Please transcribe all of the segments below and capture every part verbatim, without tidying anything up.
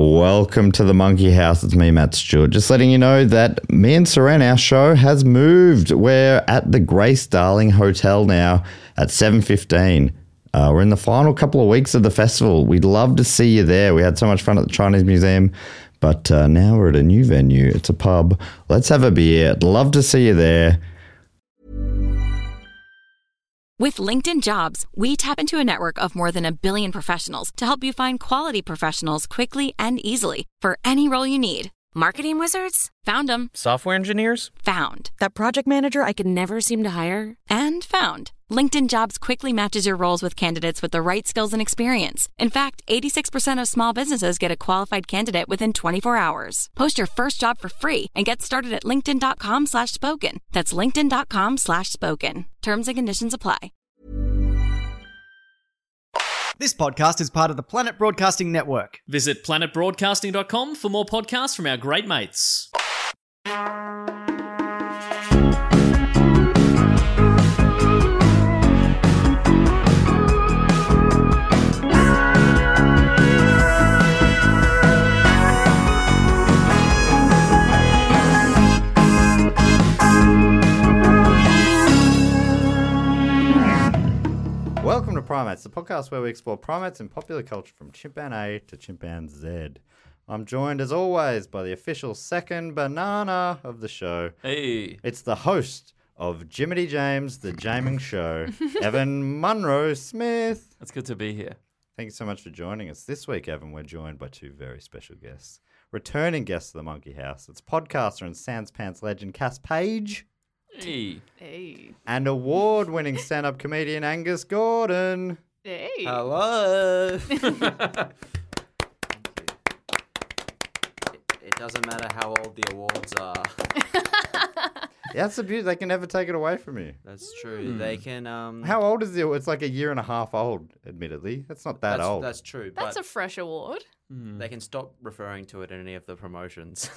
Welcome to the Monkey House. It's me, Matt Stewart. Just letting you know that me and Seren, our show, has moved. We're at the Grace Darling Hotel now at seven fifteen. Uh, we're in the final couple of weeks of the festival. We'd love to see you there. We had so much fun at the Chinese Museum, but uh, now we're at a new venue. It's a pub. Let's have a beer. I'd love to see you there. With LinkedIn Jobs, we tap into a network of more than a billion professionals to help you find quality professionals quickly and easily for any role you need. Marketing wizards? Found them. Software engineers? Found. That project manager I could never seem to hire? And found. LinkedIn Jobs quickly matches your roles with candidates with the right skills and experience. In fact, eighty-six percent of small businesses get a qualified candidate within twenty-four hours. Post your first job for free and get started at linkedin.com slash spoken. That's linkedin.com slash spoken. Terms and conditions apply. This podcast is part of the Planet Broadcasting Network. Visit planet broadcasting dot com for more podcasts from our great mates. Welcome to Primates, the podcast where we explore primates in popular culture from chimpan A to chimpan Z. I'm joined, as always, by the official second banana of the show. Hey. It's the host of Jiminy James, The Jaming Show, Evan Munro Smith. It's good to be here. Thank you so much for joining us. This week, Evan, we're joined by two very special guests. Returning guests to the Monkey House. It's podcaster and Sans Pants legend Cass Page. Hey. Hey. And award-winning stand-up comedian Angus Gordon. Hey. Hello. it, it doesn't matter how old the awards are. Yeah, that's the beauty. They can never take it away from you. That's true. Mm. They can. Um, How old is the? It's like a year and a half old. Admittedly, that's not that that's, old. That's true. That's but a fresh award. They can stop referring to it in any of the promotions.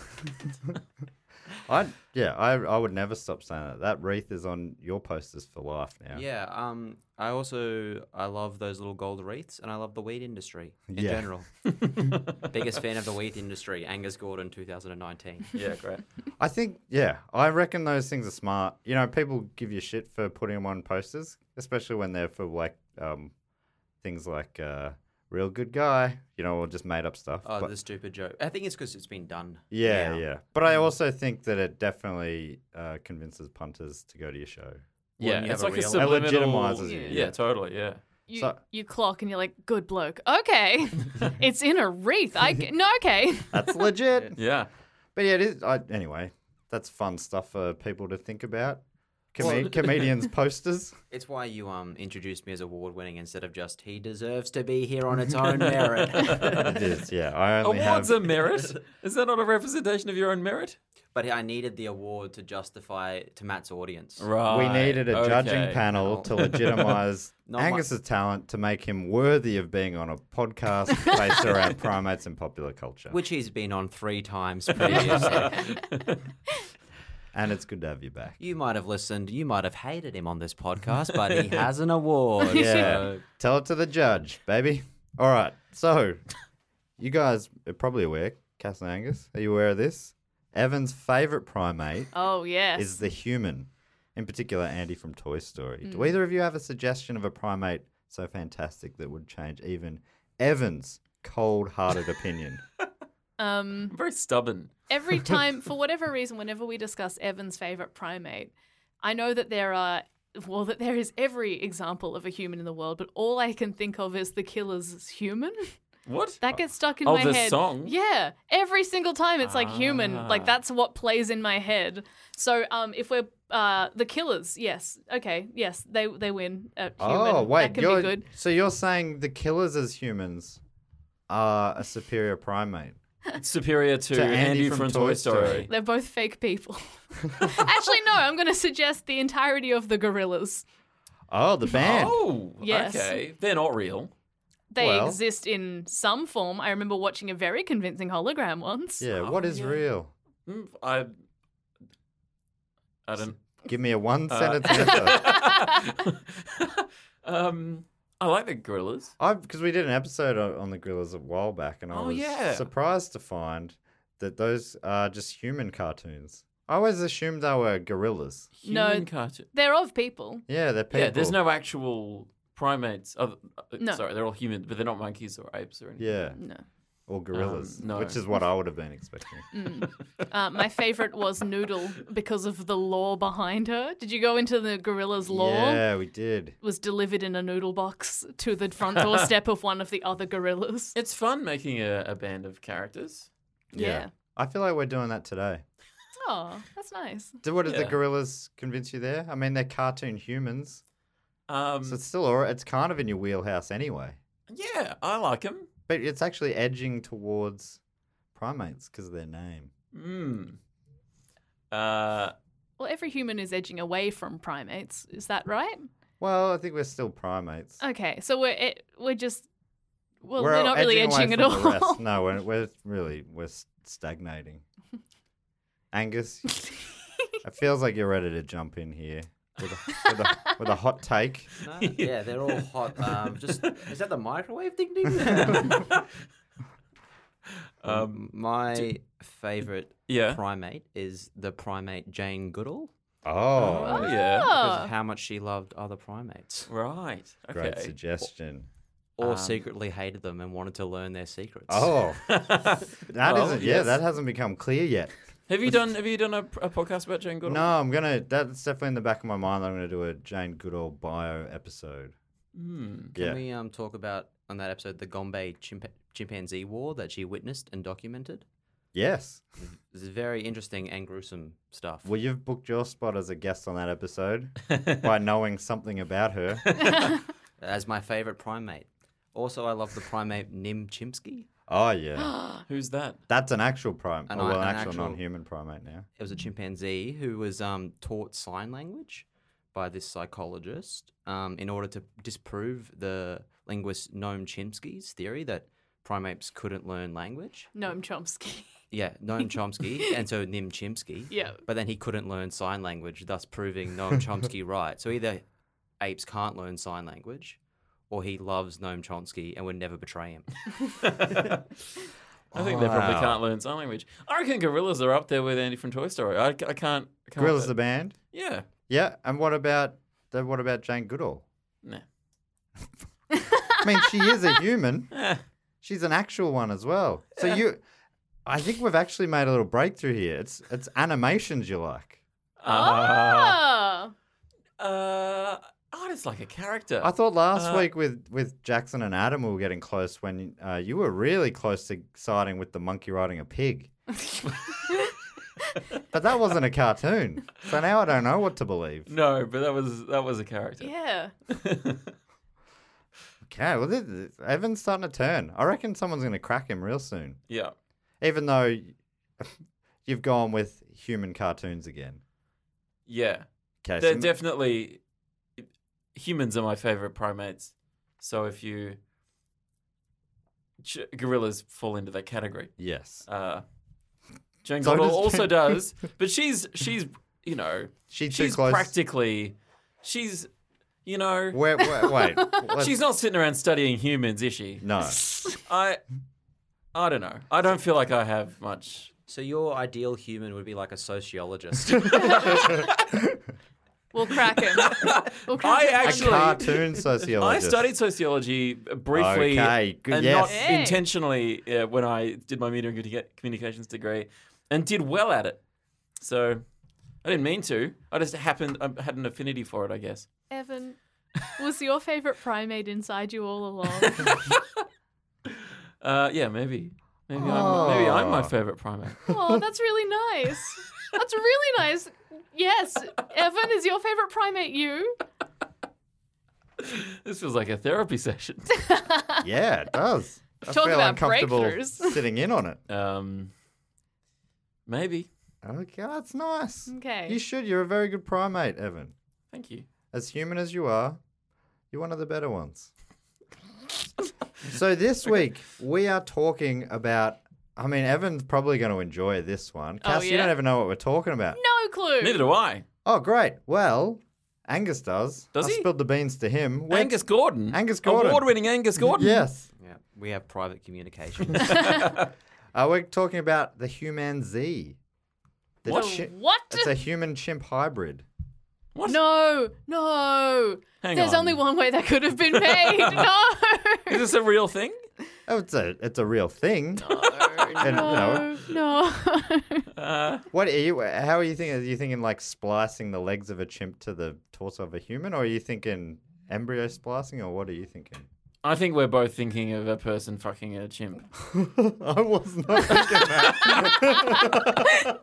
I yeah, I I would never stop saying that. That wreath is on your posters for life now. Yeah. Um. I also I love those little gold wreaths, and I love the weed industry in Yeah. general. Biggest fan of the weed industry, Angus Gordon, two thousand nineteen. Yeah, great. I think yeah, I reckon those things are smart. You know, people give you shit for putting them on posters, especially when they're for like um things like uh, real good guy, you know, or just made up stuff. Oh, But- the stupid joke. I think it's because it's been done. yeah, now. yeah. But I also think that it definitely uh, convinces punters to go to your show. Yeah, When you it's have a like a real- subliminal... It legitimizes you, Yeah, yeah. totally, yeah. You, So- you clock and you're like, good bloke. Okay. It's in a wreath. I c- No, okay. That's legit. Yeah. But yeah, it is. I, anyway, that's fun stuff for people to think about. Com- Well- comedians' posters. It's why you um introduced me as award winning instead of just he deserves to be here on its own merit. It is, yeah. I only Awards have. are merit? Is that not a representation of your own merit? But I needed the award to justify to Matt's audience. Right. We needed a okay. judging panel No. to legitimize Not my- Angus's talent to make him worthy of being on a podcast based around primates and popular culture. Which he's been on three times previously. And it's good to have you back. You might have listened, you might have hated him on this podcast, but he has an award. Yeah. So Tell it to the judge, baby. All right. So, you guys are probably aware, Cass and Angus, are you aware of this? Evan's favourite primate Oh, yes. is the human, in particular Andy from Toy Story. Mm. Do either of you have a suggestion of a primate so fantastic that would change even Evan's cold-hearted opinion? Um, I'm very stubborn. every time, for whatever reason, whenever we discuss Evan's favourite primate, I know that there are, well, that there is every example of a human in the world, but all I can think of is the killer's human. What? That gets stuck in Oh, my the head. song? Yeah. Every single time it's like human. Ah. Like that's what plays in my head. So um if we're uh the killers, yes. Okay, yes, they they win at human. Oh, wait. That can you're, be good. So you're saying the killers as humans are a superior primate? It's superior to, To Andy Andy, from from, Toy Toy Story. Story. They're both fake people. Actually, no, I'm gonna suggest the entirety of the gorillas. Oh, the band. Oh, Yes. okay. They're not real. They Well- exist in some form. I remember watching a very convincing hologram once. Yeah, what is yeah. real? Mm, I... I don't... Give me a one Uh, sentence answer. um, I like the gorillas. I because we did an episode on on the gorillas a while back, and I Oh, was yeah. surprised to find that those are just human cartoons. I always assumed they were gorillas. No. Human cartoon. They're of people. Yeah, they're people. Yeah, there's no actual primates. Oh, uh, No. Sorry, they're all human, but they're not monkeys or apes or anything. Yeah, No. or gorillas, Um, no. which is what I would have been expecting. Uh, my favorite was Noodle because of the lore behind her. Did you go into the gorilla's lore? Yeah, we did. It was delivered in a noodle box to the front doorstep of one of the other gorillas. It's fun making a, a band of characters. Yeah. I feel like we're doing that today. Oh, that's nice. So what did the Yeah. gorillas convince you there? I mean, they're cartoon humans, Um, so it's still all right. It's kind of in your wheelhouse anyway. yeah, I like them. But it's actually edging towards primates because of their name. Mm. Uh, Well, every human is edging away from primates. Is that right? Well, I think we're still primates. Okay, so we're it, we're just well, we're we're not really edging edging away at from the all. rest. No, we're, we're really we're s- stagnating. Angus, it feels like you're ready to jump in here with a, with a, with a hot take. No, yeah, they're all hot. Um, just is that the microwave ding ding? um, my favourite yeah. primate is the primate Jane Goodall. Oh, Oh, yeah. Because Oh. of how much she loved other primates, Right. Okay. great suggestion. or Um, secretly hated them and wanted to learn their secrets. Oh, that Well, not yeah, yes. that hasn't become clear yet. Have you done Have you done a, a podcast about Jane Goodall? No, I'm gonna. That's definitely in the back of my mind. I'm gonna do a Jane Goodall bio episode. Hmm. Can Yeah. we um talk about on that episode the Gombe chimp- chimpanzee war that she witnessed and documented? Yes. This is very interesting and gruesome stuff. Well, you've booked your spot as a guest on that episode by knowing something about her. As my favorite primate. Also, I love the primate Nim Chimpsky. Oh yeah, Who's that? that's an actual prime. An oh, well, i- an, an actual, actual- non-human primate now. It was a chimpanzee who was um, taught sign language by this psychologist um, in order to disprove the linguist Noam Chomsky's theory that primates couldn't learn language. Noam Chomsky. Yeah, Noam Chomsky, and so Nim Chimpsky. Yeah. But then he couldn't learn sign language, thus proving Noam Chomsky right. So either apes can't learn sign language, or he loves Noam Chomsky and would never betray him. I think they probably Wow. can't learn sign language. I reckon gorillas are up there with Andy from Toy Story. I, I can't. I can't Gorillas the band. Yeah. Yeah, and what about the, what about Jane Goodall? Nah. I mean, she is a human. Eh. She's an actual one as well. So you, I think we've actually made a little breakthrough here. It's it's animations you like. Uh, Oh. uh, oh, it's like a character. I thought last Uh, week with, with Jackson and Adam we were getting close when uh, you were really close to siding with the monkey riding a pig. But that wasn't a cartoon. So now I don't know what to believe. No, but that was that was a character. Yeah. Okay, well, this, this- Evan's starting to turn. I reckon someone's going to crack him real soon. Yeah. Even though you've gone with human cartoons again. Yeah. Okay, They're so definitely humans are my favorite primates. So if you ch- gorillas fall into that category. yes. Uh, Jane So Goodall does also Jane- does, but she's she's you know She's too she's close. practically she's you know Wait, wait, wait. let's- she's not sitting around studying humans, is she? No. I I don't know. I don't feel like I have much. So your ideal human would be like a sociologist. We'll crack him. We'll crack I him. A actually cartoon I sociologist. studied sociology briefly Okay, good, and yes. not Hey. intentionally uh, when I did my media and communica- communications degree, and did well at it. So I didn't mean to. I just happened. I had an affinity for it, I guess. Evan, was your favorite primate inside you all along? Uh, yeah, maybe. Maybe I'm maybe I'm my Oh. favorite primate. Oh, that's really nice. That's really nice. Yes, Evan, is your favorite primate you? This feels like a therapy session. Yeah, it does. I Talk feel about uncomfortable breakthroughs. sitting in on it. Um, maybe. Okay, that's nice. Okay. You should. You're a very good primate, Evan. Thank you. As human as you are, you're one of the better ones. So this week we are talking about. I mean, Evan's probably going to enjoy this one. Oh, Cass, you yeah? don't even know what we're talking about. No clue. Neither do I. Oh, great. Well, Angus does. Does I he? spilled the beans to him. Where- Angus Gordon. Angus Gordon. Award-winning Angus Gordon. Yes. Yeah, we have private communications. Uh, we're talking about the Human Z. The What? chi- What? It's a human chimp hybrid. What? No, no. Hang There's on. only one way that could have been made. No. Is this a real thing? Oh, it's a it's a real thing. And, you know, No. Uh, what are you? How are you thinking? Are you thinking like splicing the legs of a chimp to the torso of a human, or are you thinking embryo splicing, or what are you thinking? I think we're both thinking of a person fucking a chimp. I was not thinking that.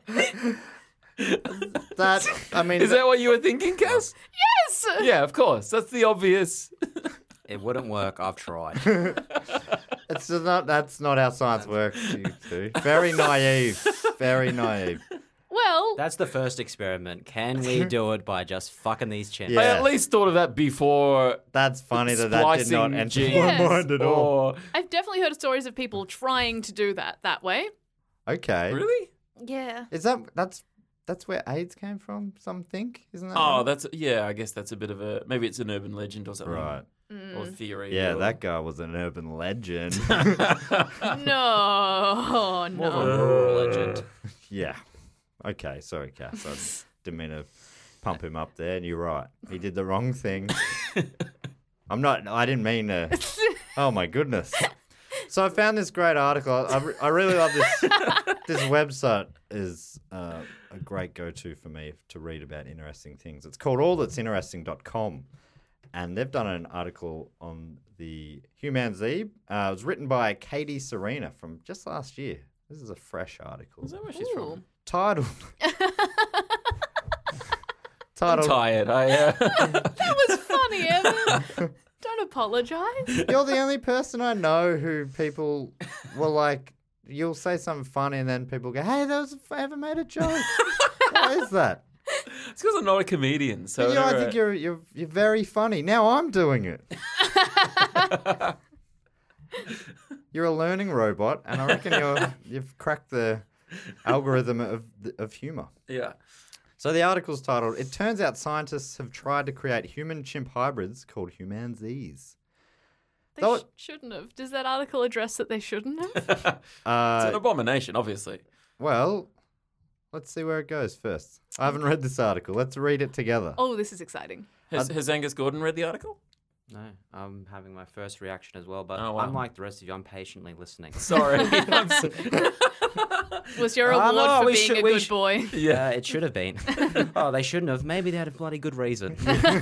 that I mean, Is that what you were thinking, Cass? Yes. Yeah, of course. That's the obvious. It wouldn't work. I've tried. it's just not. That's not how science works. You two. Very naive. Very naive. Well, That's the first experiment. Can we do it by just fucking these chimps? Yeah. I at least thought of that before That's funny that that did not splicing enter genes. my Yes. mind at all. or... I've definitely heard of stories of people trying to do that that way. Okay. Really? Yeah. Is that that's that's where AIDS came from? Some think, isn't that? Oh, right? that's... Yeah, I guess that's a bit of a... Maybe it's an urban legend or something. right. Or theory. Yeah, or... that guy was an urban legend. No. More of a No. rural legend. yeah. Okay, sorry, Cass. I didn't mean to pump him up there, and you're right. He did the wrong thing. I'm not. I didn't mean to. Oh my goodness. So I found this great article. I, re- I really love this. This website is uh, a great go-to for me to read about interesting things. It's called all that's interesting dot com. And they've done an article on the Human Z. Uh, it was written by Katie Serena from just last year. This is a fresh article. Is that where she's Ooh. from? Titled. I'm titled. tired. I, uh... That was funny, Evan. Don't apologise. You're the only person I know who people were like, you'll say something funny and then people go, hey, that was, I ever made a joke. What is that? It's because I'm not a comedian, so... But, you know, I whenever think you're, you're, you're very funny. Now I'm doing it. You're a learning robot, and I reckon you're, you've cracked the algorithm of, of humour. Yeah. So the article's titled, It Turns Out Scientists Have Tried to Create Human-Chimp Hybrids Called Human Z's. They Though- sh- shouldn't have. Does that article address that they shouldn't have? It's Uh, an abomination, obviously. well, let's see where it goes first. I haven't read this article. Let's read it together. Oh, this is exciting. Has, has Angus Gordon read the article? No, I'm having my first reaction as well, but Oh, wow. unlike the rest of you, I'm patiently listening. Sorry. I'm so- Was your Oh, award no, for we being should- a we good sh- boy? yeah. Uh, it should have been. Oh, they shouldn't have. Maybe they had a bloody good reason.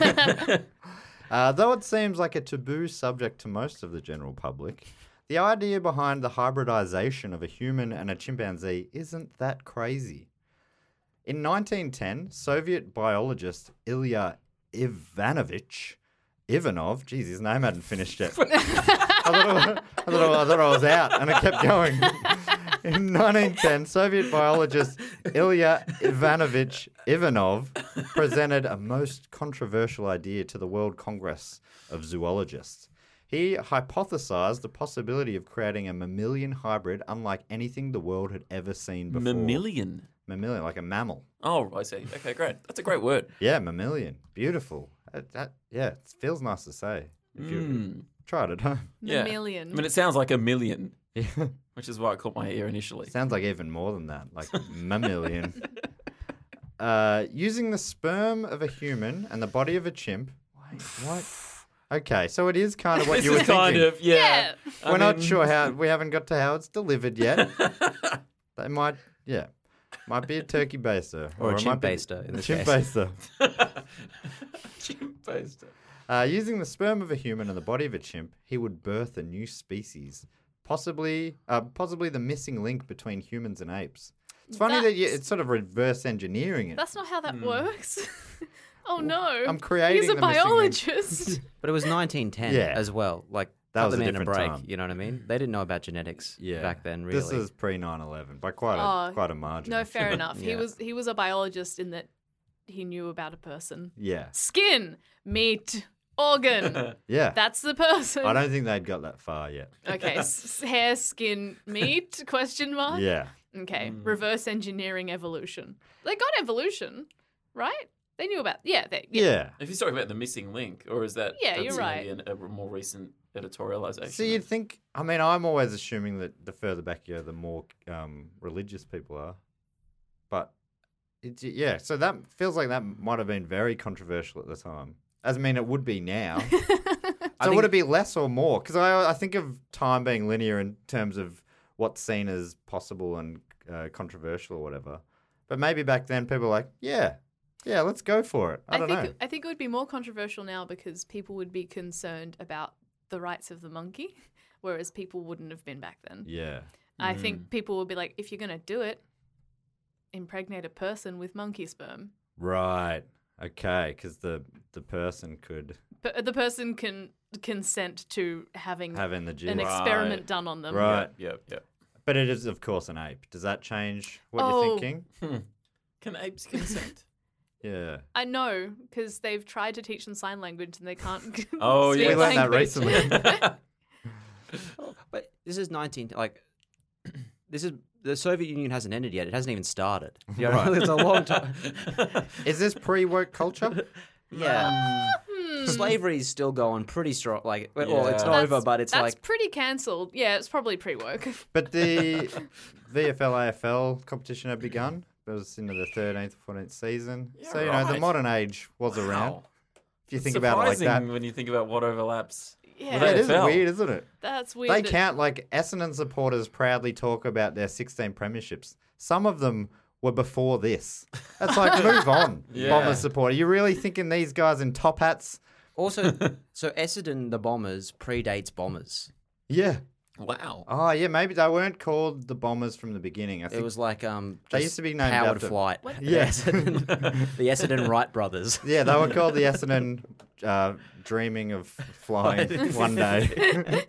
Uh, though it seems like a taboo subject to most of the general public, the idea behind the hybridization of a human and a chimpanzee isn't that crazy. In nineteen ten, Soviet biologist Ilya Ivanovich Ivanov, geez, his name hadn't finished yet. I, thought I, was, I, thought I, I thought I was out, and it kept going. In nineteen ten, Soviet biologist Ilya Ivanovich Ivanov presented a most controversial idea to the World Congress of Zoologists. He hypothesized the possibility of creating a mammalian hybrid unlike anything the world had ever seen before. Mammalian. Mammalian, like a mammal. Oh, I see. Okay, great. That's a great word. Yeah, mammalian. Beautiful. That, that, yeah, it feels nice to say. If you Mm. tried it, huh? Yeah. Million. I mean, it sounds like a million, Yeah. which is why it caught my ear initially. Sounds like even more than that, like mammalian. Uh, using the sperm of a human and the body of a chimp. Wait, what? Okay, so it is kind of what This you were is kind thinking. of, yeah. I We're not mean- sure how, we haven't got to how it's delivered yet. They might, yeah. Might be a turkey baster. Or a it chimp might be- baster, in a this chimp case. baster. Chimp baster. Uh, using the sperm of a human and the body of a chimp, he would birth a new species, possibly, uh, possibly the missing link between humans and apes. It's funny that you, That's- it's sort of reverse engineering it. That's not how Hmm. that works. Oh no. I'm creating He's a the missing link. biologist. But it was nineteen ten Yeah. as well. Like, That cut was a them in a different break. time. You know what I mean? They didn't know about genetics Yeah. back then, really. This is pre nine eleven by quite a Oh, quite a margin. No, fair enough. He Yeah. was he was a biologist in that he knew about a person. Yeah, Skin, meat, organ. yeah. That's the person. I don't think they'd got that far yet. Okay, s- hair, skin, meat? Question mark. Yeah, Okay, reverse engineering evolution. They got evolution, right? They knew about yeah, they, yeah. Yeah. If you're talking about the missing link, or is that Yeah, that's you're maybe right. an, a more recent editorialization? So you'd think, I mean, I'm always assuming that the further back you go, the more um, religious people are. But, it's, yeah, so that feels like that might have been very controversial at the time. As I mean, it would be now. So would it be less or more? Because I, I think of time being linear in terms of what's seen as possible and uh, controversial or whatever. But maybe back then people were like, yeah, yeah, let's go for it. I, I don't think know. I think it would be more controversial now because people would be concerned about the rights of the monkey, whereas people wouldn't have been back then. Yeah. I think people would be like, if you're going to do it, impregnate a person with monkey sperm. Right. Okay. Because the, the person could But the person can consent to having have in the an gym. experiment Right. done on them. Right. Yep, yep. But it is, of course, an ape. Does that change what Oh. you're thinking? Can apes consent? Yeah. I know, because they've tried to teach them sign language and they can't. Oh, speak yeah. We learned that language. recently. But this is nineteen like this is the Soviet Union hasn't ended yet. It hasn't even started. You know, Right. it's a long time. Is this pre-woke culture? Yeah. Hmm. Slavery's still going pretty strong. Like, well, it's Yeah. not That's- over, but it's That's like pretty cancelled. Yeah, it's probably pre-work. But the V F L A F L competition had begun. It was into the thirteenth, fourteenth season. Yeah, so, you know, the right. modern age was around. Wow. If you think about it like that. Surprising when you think about what overlaps. Yeah, Well, Yeah, it is A F L. weird, isn't it? that's weird. They that- count, like, Essendon supporters proudly talk about their sixteen premierships. Some of them were before this. That's like, move on, Yeah. Bombers supporter. You really thinking these guys in top hats? also so Essendon the Bombers predates Bombers. Yeah. Wow. Oh, yeah, maybe they weren't called the Bombers from the beginning. I think It was like um They just used to be named Powered after- Flight. Yeah. The Essendon, the Essendon Wright brothers. Yeah, they were called the Essendon uh, dreaming of flying one day.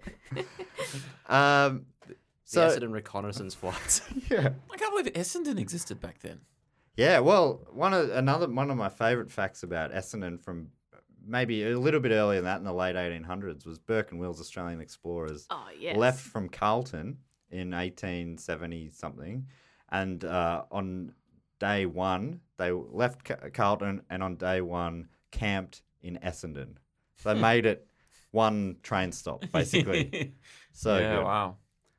um, The so, Essendon reconnaissance flights. yeah. I can't believe Essendon existed back then. Yeah, well, one of another one of my favourite facts about Essendon from maybe a little bit earlier than that, in the late eighteen hundreds, was Burke and Will's Australian explorers Oh, yes. left from Carlton in eighteen seventy something, and uh, on day one they left Ca- Carlton, and on day one camped in Essendon. So they made it one train stop basically. So yeah, good. wow.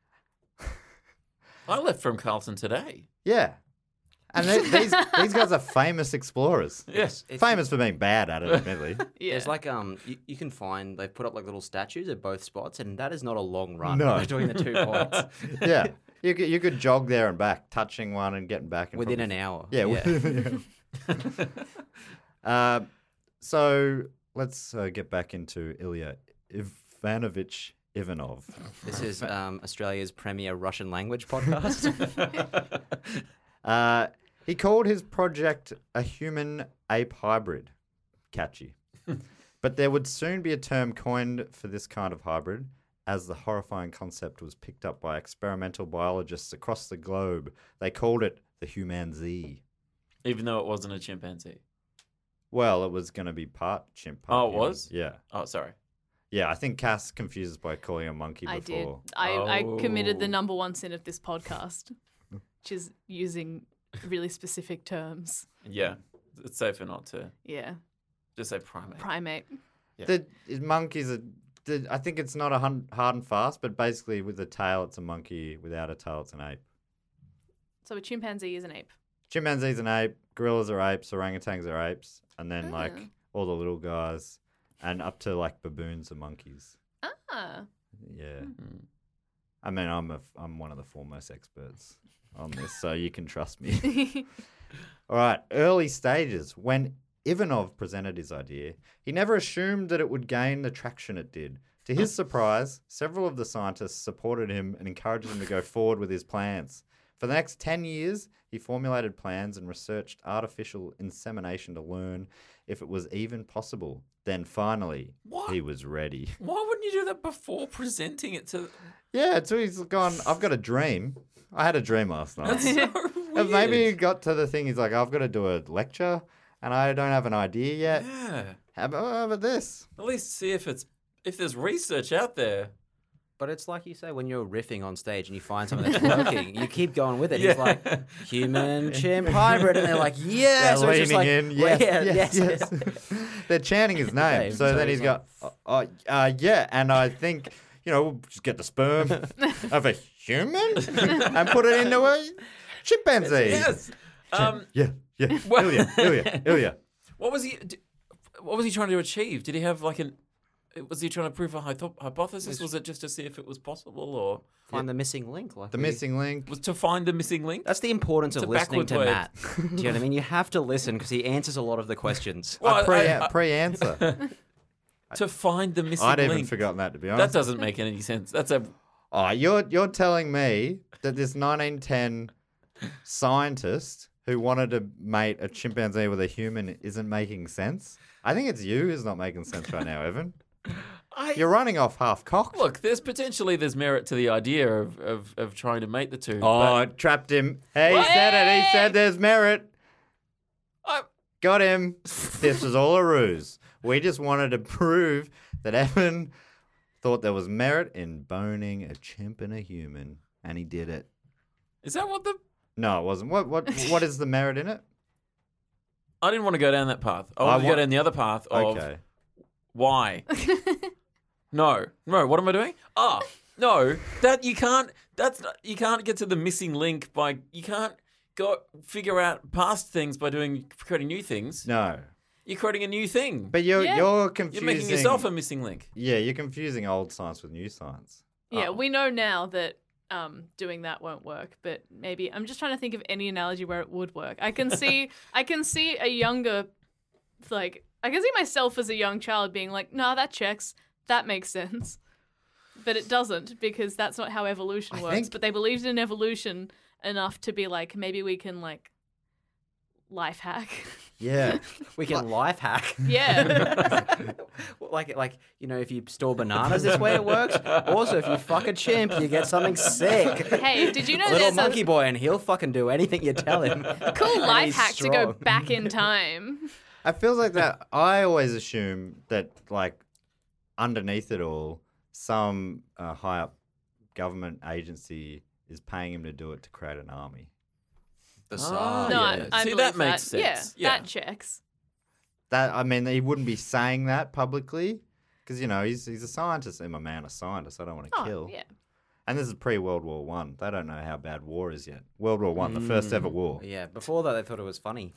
I left from Carlton today. Yeah. And they, these these guys are famous explorers. Yes. It's- Famous for being bad at it, admittedly. Yeah. There's like um you, you can find they've put up like little statues at both spots, and that is not a long run No. between the two points Yeah. You could, you could jog there and back, touching one and getting back. And within probably- an hour. Yeah. within- uh, so let's uh, get back into Ilya Ivanovich Ivanov. This is um, Australia's premier Russian language podcast. Uh, he called his project a human-ape hybrid. Catchy. But there would soon be a term coined for this kind of hybrid, as the horrifying concept was picked up by experimental biologists across the globe. They called it the humanzee. Even though it wasn't a chimpanzee. Well, it was going to be part chimp. Part Oh, it human. was? Yeah. Oh, sorry. Yeah, I think Cass confuses by calling a monkey I did. before. I, I committed the Oh. number one sin of this podcast, which is using really specific terms. Yeah. It's safer not to. Yeah. Just say primate. Primate. Yeah. The is monkeys are. The, I think it's not a hun- hard and fast, but basically with a tail, it's a monkey. Without a tail, it's an ape. So a chimpanzee is an ape. Chimpanzee's an ape. Gorillas are apes. Orangutans are apes, and then like Ah. all the little guys, and up to like baboons are monkeys. Ah. Yeah. Mm. I mean, I'm a, I'm one of the foremost experts on this, so you can trust me. All right, early stages. When Ivanov presented his idea, he never assumed that it would gain the traction it did. To his surprise, several of the scientists supported him and encouraged him to go forward with his plans. For the next ten years, he formulated plans and researched artificial insemination to learn if it was even possible. Then finally, What? he was ready. Why wouldn't you do that before presenting it to? Yeah, so he's gone, I've got a dream. I had a dream last night. That's so And weird. maybe he got to the thing, he's like, I've got to do a lecture and I don't have an idea yet. Yeah. How about, how about this? At least see if it's if there's research out there. But it's like you say, when you're riffing on stage and you find something that's working, you keep going with it. He's like, human chimp hybrid. And they're like, yeah. They're So it's just leaning like, in. well, Yes, yeah, yes, yes, yes. They're chanting his name. Name. So, So then he's he's got, oh, oh, uh, yeah, and I think, you know, we'll just get the sperm of a human and put it into a chimpanzee. Yes. Um, Yeah, yeah. Well- Ilya, Ilya, Ilya. what was he? d- What was he trying to achieve? Did he have like an? Was he trying to prove a hypo- hypothesis? Was it just to see if it was possible, or Find the missing link. Like The we- missing link. was to find the missing link? That's the importance It's of a listening backward to way of- Matt. Do you know what I mean? You have to listen because he answers a lot of the questions. Well, I pre, I- I- pre-answer. to find the missing I'd even link. forgotten that, to be That honest. doesn't make any sense. That's a Oh, you're you're telling me that this nineteen ten scientist who wanted to mate a chimpanzee with a human isn't making sense? I think it's you who's not making sense right now, Evan. I, You're running off half cocked. look. There's potentially there's merit to the idea of, of, of trying to mate the two. Oh, but I trapped him. Hey, he said it. He said there's merit. I, Got him. This was all a ruse. We just wanted to prove that Evan thought there was merit in boning a chimp and a human, and he did it. is that what the? No, it wasn't. What what what is the merit in it? I didn't want to go down that path. I I wanted to want- go down the other path of Okay. why. No, no. What am I doing? Ah, no. That you can't. That's not, you can't get to the missing link by you can't go figure out past things by doing creating new things. No. You're creating a new thing. But you're Yeah. you're You're confusing. making yourself a missing link. Yeah, you're confusing old science with new science. Yeah, Oh. we know now that um, doing that won't work, but maybe I'm just trying to think of any analogy where it would work. I can see, I can see a younger, like, I can see myself as a young child being like, "Nah, that checks. That makes sense," but it doesn't because that's not how evolution I works. think- But they believed in evolution enough to be like, maybe we can like life hack. Yeah. We can life hack. Yeah. like, like you know, if you store bananas, this way it works. Also, if you fuck a chimp, you get something sick. Hey, did you know Little there's monkey a boy, and he'll fucking do anything you tell him. cool And life he's hack to go strong. back in time? It feels like that. I always assume that, like, underneath it all, some uh, high up government agency is paying him to do it to create an army. The Ah, Tsar. No, yeah. I, I See, believe that makes Yeah, sense. Yeah. that checks. That I mean, he wouldn't be saying that publicly because you know he's he's a scientist. I'm a man, a scientist. I don't want to Oh, kill. yeah. And this is pre World War One. They don't know how bad war is yet. World War One, the first ever war. Yeah, before that, they thought it was funny.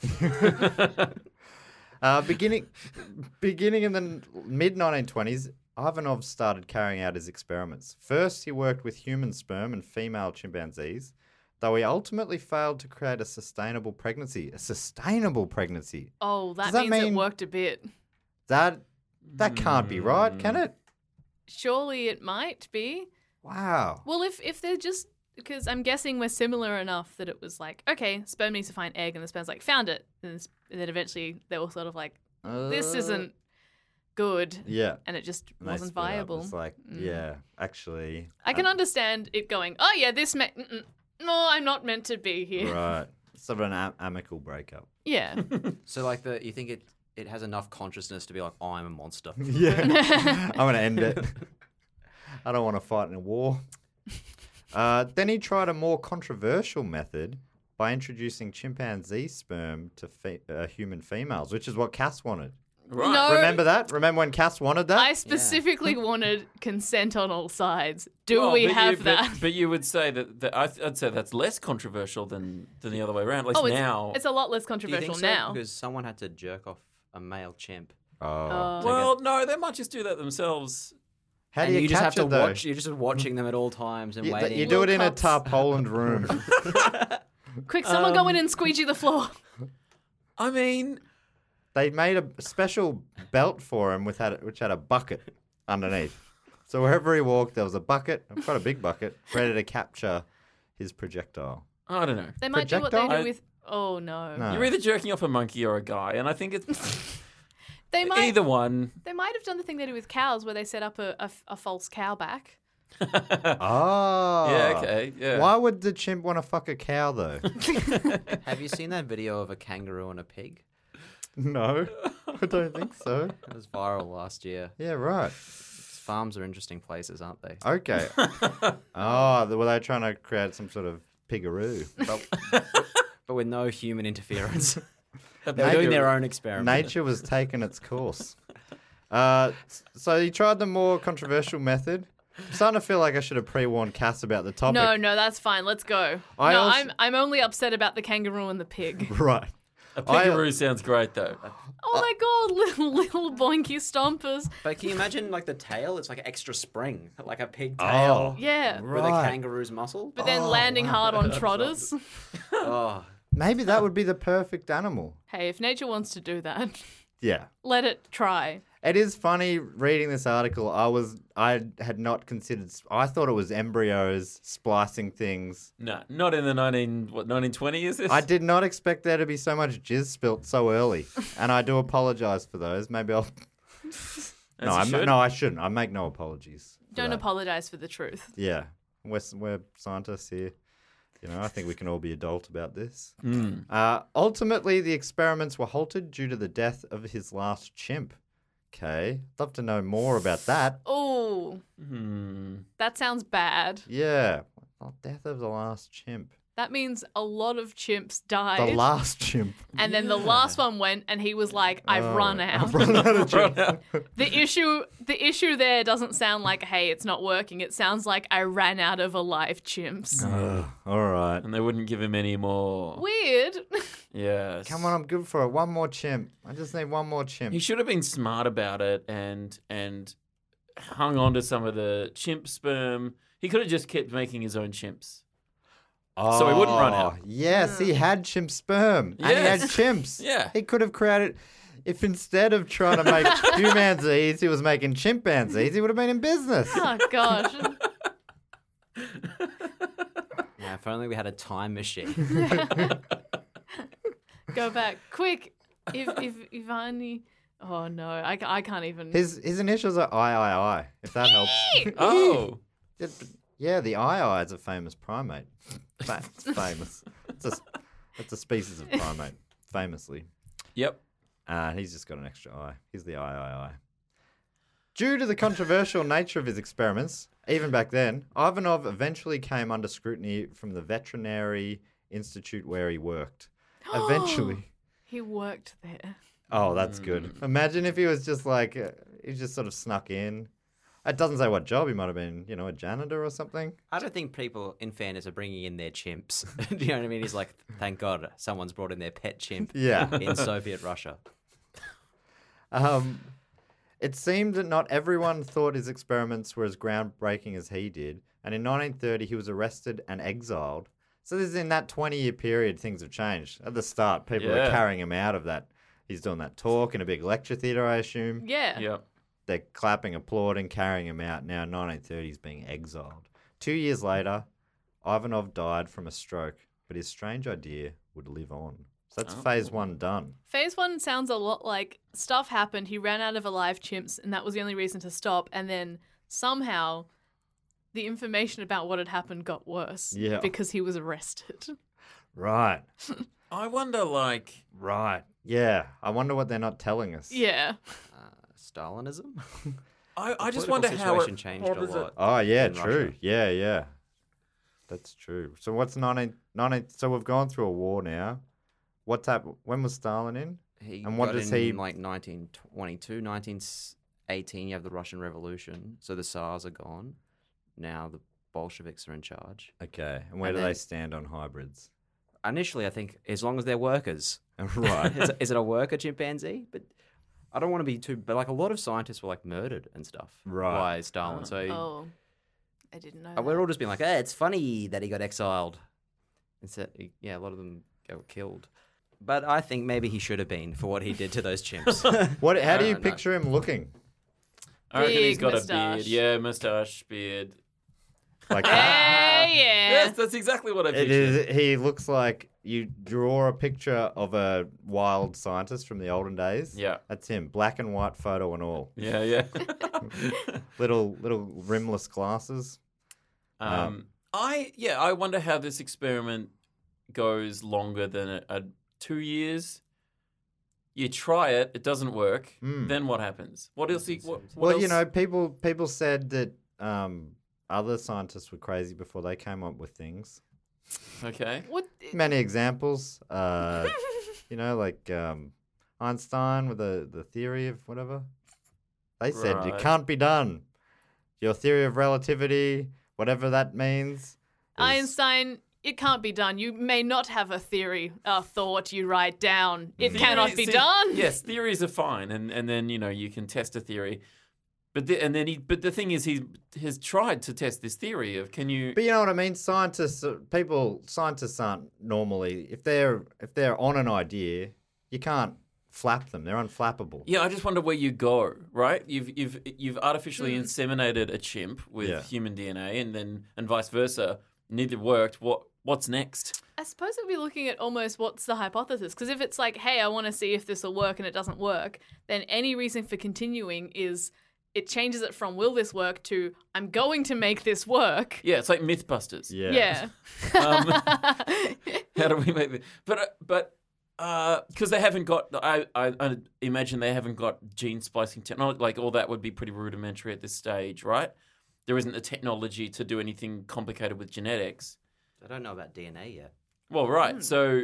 Uh, beginning beginning in the mid nineteen twenties, Ivanov started carrying out his experiments. First, he worked with human sperm and female chimpanzees, though he ultimately failed to create a sustainable pregnancy. A sustainable pregnancy. Oh, that Does that means mean- it worked a bit. That that can't be right, can it? Surely it might be. Wow. Well, if if they're just because I'm guessing we're similar enough that it was like, okay, sperm needs to find egg, and the sperm's like found it, and, this, and then eventually they were sort of like, this Uh, isn't good, Yeah. and it just And they wasn't split up. viable. It's like, Mm. yeah, actually. I can uh, understand it going, oh yeah, this me- mm-mm. no, I'm not meant to be here. Right. Sort of an am- amicable breakup. Yeah. So, like, the you think it it has enough consciousness to be like, oh, I'm a monster. Yeah. I'm going to end it. I don't want to fight in a war. Uh, then he tried a more controversial method by introducing chimpanzee sperm to fe- uh, human females, which is what Cass wanted. Right. No. Remember that? Remember when Cass wanted that? I specifically wanted consent on all sides. Do Well, we but have you, that? But, but you would say that, that I th- I'd say that's less controversial than, than the other way around. At least oh, it's, now. it's a lot less Do you controversial think so? now. Because someone had to jerk off a male chimp. oh. Uh, well, no, they might just do that themselves. How and do you, just have catch to it, though? watch. You're just watching them at all times and You, waiting. you do it in a Wilcox. tarpaulin room. Quick, someone go in Um, and squeegee the floor. I mean, They made a special belt for him with had, which had a bucket underneath. So wherever he walked, there was a bucket, quite a big bucket, ready to capture his projectile. I don't know. They might do what they do Projectile? with. Oh no. No. You're either jerking off a monkey or a guy, and I think it's They might. either one. They might have done the thing they do with cows, where they set up a, a, a false cow back. Oh. Yeah, okay, yeah. Why would the chimp want to fuck a cow, though? Have you seen that video of a kangaroo and a pig? No, I don't think so. It was viral last year. Yeah, right. It's Farms are interesting places, aren't they? Okay. Oh, were they trying to create some sort of piggaroo? But, but with no human interference. They're Nature- doing their own experiment. Nature was taking its course. Uh, s- so you tried the more controversial method. I'm starting to feel like I should have pre-warned Cass about the topic. No, no, that's fine. Let's go. I no, also- I'm I'm only upset about the kangaroo and the pig. Right. A piggaroo sounds great though. Oh my god, little little boinky stompers. But can you imagine like the tail? It's like an extra spring, like a pig Oh, tail Yeah. with a right. kangaroo's muscle. But then landing hard on trotters. Oh, Maybe that would be the perfect animal. Hey, if nature wants to do that, Yeah. let it try. It is funny reading this article. I was I had not considered. I thought it was embryos splicing things. No, not in the nineteen what nineteen twenty is this? I did not expect there to be so much jizz spilt so early, and I do apologise for those. Maybe I'll. As no, you I'm, should. no, I shouldn't. I make no apologies. for Don't that. apologize for the truth. Yeah, we're we're scientists here. You know, I think we can all be adult about this. Mm. Uh, ultimately, the experiments were halted due to the death of his last chimp. Okay, love to know more about that. Oh, Hmm. that sounds bad. Yeah, well, death of the last chimp. That means a lot of chimps died. The last chimp. and then the last one went and he was like, I've Oh, run out. I've run out of chimp. The issue the issue there doesn't sound like, hey, it's not working. It sounds like I ran out of alive chimps. Ugh, all right. And they wouldn't give him any more. Weird. Yes. Come on, I'm good for it. One more chimp. I just need one more chimp. He should have been smart about it and and hung on to some of the chimp sperm. He could have just kept making his own chimps. So he wouldn't run out. Oh, yes, he had chimp sperm. And he had Yes. chimps. Yeah. He could have created. If instead of trying to make chimpanzees, he was making chimpanzees, he would have been in business. Oh gosh. yeah. If only we had a time machine. Go back. Quick. If if Ivani Oh no, I, ca- I can't even. His his initials are I I I, if that helps. Oh. It- yeah, the I I is a famous primate. Fa- It's famous. It's a, it's a species of primate, famously. Yep. Uh, he's just got an extra eye. He's the I I I. Due to the controversial nature of his experiments, even back then, Ivanov eventually came under scrutiny from the veterinary institute where he worked. Eventually. He worked there. Oh, that's good. Imagine if he was just like, uh, he just sort of snuck in. It doesn't say what job. He might have been, you know, a janitor or something. I don't think people, in fairness, are bringing in their chimps. Do you know what I mean? He's like, thank God someone's brought in their pet chimp Yeah. in Soviet Russia. Um, it seemed that not everyone thought his experiments were as groundbreaking as he did, and in nineteen thirty he was arrested and exiled. So this is in that twenty-year period, things have changed. At the start, people Yeah. were carrying him out of that. He's doing that talk in a big lecture theatre, I assume. Yeah. Yep. They're clapping, applauding, carrying him out. Now, nineteen thirty, he's being exiled. Two years later, Ivanov died from a stroke, but his strange idea would live on. So that's phase one done. Phase one sounds a lot like stuff happened. He ran out of alive chimps, and that was the only reason to stop. And then somehow the information about what had happened got worse Yeah. because he was arrested. Right. I wonder, like, Right. Yeah. I wonder what they're not telling us. Yeah. Uh, Stalinism? I, I The just political wonder how it situation changed what a is it- lot. Oh, yeah, in true. Russia. Yeah, yeah. That's true. So what's nineteen, nineteen, so we've gone through a war now. What's happened? When was Stalin in? He And what got does in he- like nineteen twenty-two, nineteen eighteen, you have the Russian Revolution. So the Tsars are gone. Now the Bolsheviks are in charge. Okay. And where And do then- they stand on hybrids? Initially, I think as long as they're workers. Right. is, is it a worker chimpanzee? But I don't want to be too. But like a lot of scientists were like murdered and stuff Right. by Stalin. So Oh, I didn't know. uh, That. we're all just being like, "Hey, it's funny that he got exiled." Instead, yeah, a lot of them got killed. But I think maybe he should have been for what he did to those chimps. What? How do you Uh, no. picture him looking? I reckon he's Big got moustache. a beard. Yeah, mustache, beard. Like that? Hey, yeah. Yes, that's exactly what I It pictured. is. He looks like you draw a picture of a wild scientist from the olden days. Yeah. That's him, black and white photo and all. Yeah, yeah. Little little rimless glasses. um, I yeah, I wonder how this experiment goes longer than a, a two years. You try it, it doesn't work. Mm. Then what happens? What else? You, what, what Well, else? you know, people people said that um, other scientists were crazy before they came up with things. Okay. What? Many examples. Uh, you know, like um, Einstein with the, the theory of whatever. They said it Right. can't be done. Your theory of relativity, whatever that means. is- Einstein, it can't be done. You may not have a theory, a thought you write down. It cannot Theory- be see, done. Yes, theories are fine, and, and then you know you can test a theory, but the, and then he but the thing is he has tried to test this theory of can you But you know what I mean? Scientists, uh, people, scientists aren't normally if they're if they're on an idea, you can't flap them. They're unflappable. yeah I just wonder where you go, right? You've you've you've artificially Hmm. inseminated a chimp with Yeah. human D N A, and then and vice versa. Neither worked. What what's next? I suppose we'd be looking at almost what's the hypothesis. Because if it's like, hey, I want to see if this will work and it doesn't work, then any reason for continuing is it changes it from will this work to I'm going to make this work. Yeah, it's like MythBusters. Yeah. Yeah. Um, how do we make it? But uh, but because they haven't got, I, I I imagine they haven't got gene splicing technology. Like all that would be pretty rudimentary at this stage, right? There isn't the technology to do anything complicated with genetics. I don't know about D N A yet. Well, right. So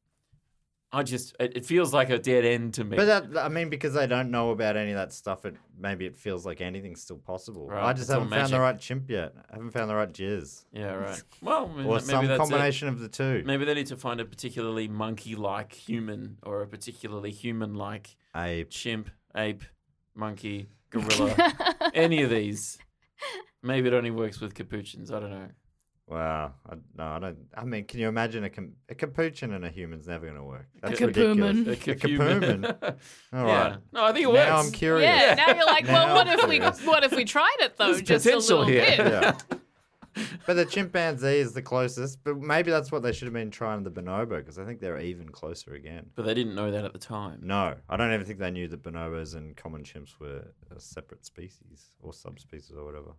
I just it, it feels like a dead end to me. But that, I mean, because they don't know about any of that stuff, it maybe it feels like anything's still possible. Right, I just it's all haven't found the magic. right chimp yet. I haven't found the right jizz. yeah, right. Well, I mean, Or maybe some that's it. combination of the two. Maybe they need to find a particularly monkey-like human or a particularly human-like Ape. chimp, ape, monkey, gorilla, any of these. Maybe it only works with capuchins. I don't know. Wow. I, no, I don't. I mean, can you imagine a, com- a capuchin and a human's never going to work? That's A ridiculous. capuman. A A capuman. capuman. All Yeah. right. No, I think it Now works. I'm curious. Yeah, now you're like, well, Now what I'm if we curious. what if we tried it though? There's Just a potential little here. bit. Yeah. But the chimpanzee is the closest. But maybe that's what they should have been trying the bonobo, because I think they're even closer again. But they didn't know that at the time. No, I don't even think they knew that bonobos and common chimps were a separate species or subspecies or whatever.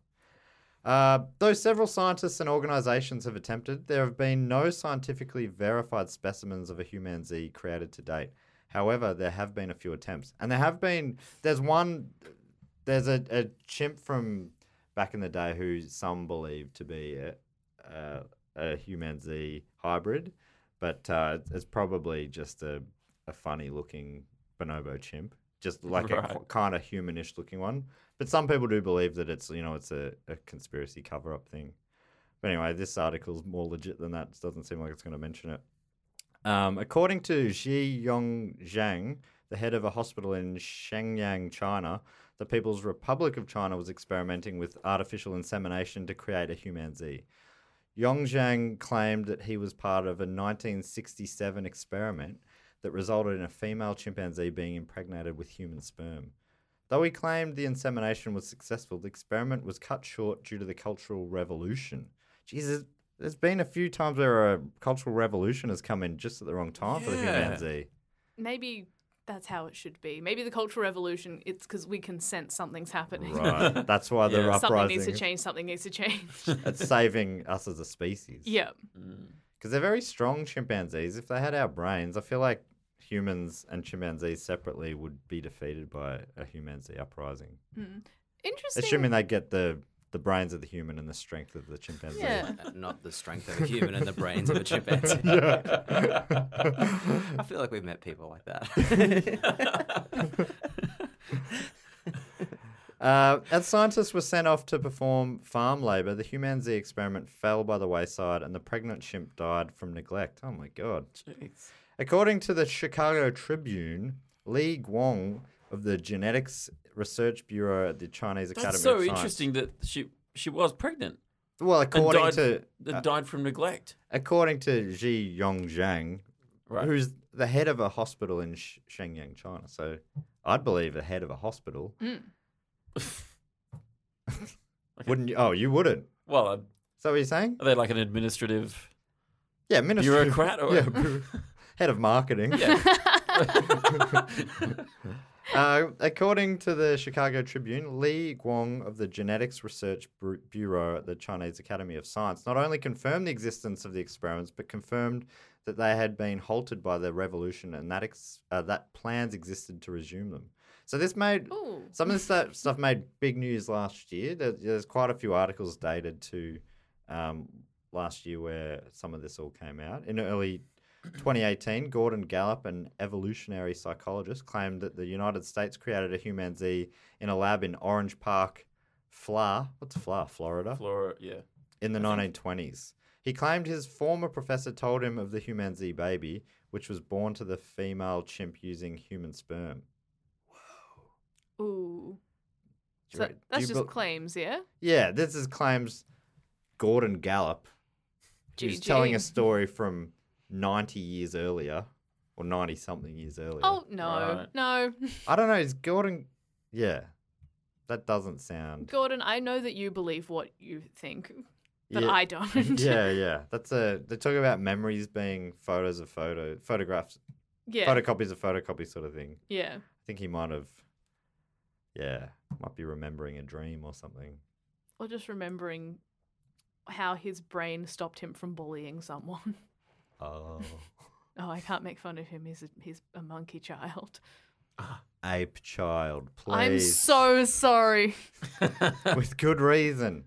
Uh, though several scientists and organizations have attempted, there have been no scientifically verified specimens of a humanzee created to date. However, there have been a few attempts. And there have been, there's one, there's a, a chimp from back in the day who some believe to be a, a, a humanzee hybrid, but uh, it's probably just a, a funny looking bonobo chimp. Just like Right. a kind of humanish looking one. But some people do believe that it's, you know, it's a, a conspiracy cover-up thing. But anyway, this article's more legit than that. It doesn't seem like it's going to mention it. Um, according to Xi Yong Zhang, the head of a hospital in Shenyang, China, the People's Republic of China was experimenting with artificial insemination to create a humanzee. Yongzhang claimed that he was part of a nineteen sixty-seven experiment that resulted in a female chimpanzee being impregnated with human sperm. Though he claimed the insemination was successful, the experiment was cut short due to the Cultural Revolution. Jesus, there's been a few times where a Cultural Revolution has come in just at the wrong time for the Yeah. humanzee. Maybe that's how it should be. Maybe the Cultural Revolution, it's because we can sense something's happening. Right. That's why the Yeah. Something uprising needs to change, something needs to change. it's saving us as a species. Yeah. Because they're very strong chimpanzees. If they had our brains, I feel like humans and chimpanzees separately would be defeated by a humanzee uprising. Interesting. Assuming they get the, the brains of the human and the strength of the chimpanzee. Yeah. Uh, Not the strength of a human and the brains of a chimpanzee. I feel like we've met people like that. Uh, as scientists were sent off to perform farm labour, the humanzee experiment fell by the wayside and the pregnant chimp died from neglect. Oh my God. Jeez. According to the Chicago Tribune, Li Guang of the Genetics Research Bureau at the Chinese Academy That's so of Science. interesting that she she was pregnant Well, and according died, to that uh, died from neglect. according to Xi Yongzhang, Right. who's the head of a hospital in Sh- Shenyang, China. So I'd believe the head of a hospital. Wouldn't you? Oh, you wouldn't. Well, uh, Is that what you're saying? are they like an administrative? Yeah, minister. Bureaucrat or- yeah, bu- head of marketing. Yeah. Uh, according to the Chicago Tribune, Li Guang of the Genetics Research Bu- Bureau at the Chinese Academy of Science not only confirmed the existence of the experiments, but confirmed that they had been halted by the revolution and that ex- uh, that plans existed to resume them. So this made Ooh. some of this stuff, stuff made big news last year. There, there's quite a few articles dated to um, last year where some of this all came out. In early twenty eighteen, Gordon Gallup, an evolutionary psychologist, claimed that the United States created a humanzee in a lab in Orange Park, Fla. What's Fla? Florida? Flora, yeah. In the nineteen twenties. He claimed his former professor told him of the humanzee baby, which was born to the female chimp using human sperm. Ooh. Do you So re- do that's you just bel- claims, yeah? Yeah, this is claims Gordon Gallup, who's G G. telling a story from ninety years earlier, or ninety-something years earlier. Oh, no. Right. No. I don't know, is Gordon... Yeah, that doesn't sound... Gordon, I know that you believe what you think, but Yeah. I don't. yeah, yeah. That's a... They talk about memories being photos of photo... Photographs... Yeah. Photocopies of photocopies sort of thing. Yeah. I think he might have... Yeah, might be remembering a dream or something. Or just remembering how his brain stopped him from bullying someone. Oh. Oh, I can't make fun of him. He's a, he's a monkey child. Ape child, please. I'm so sorry. With good reason.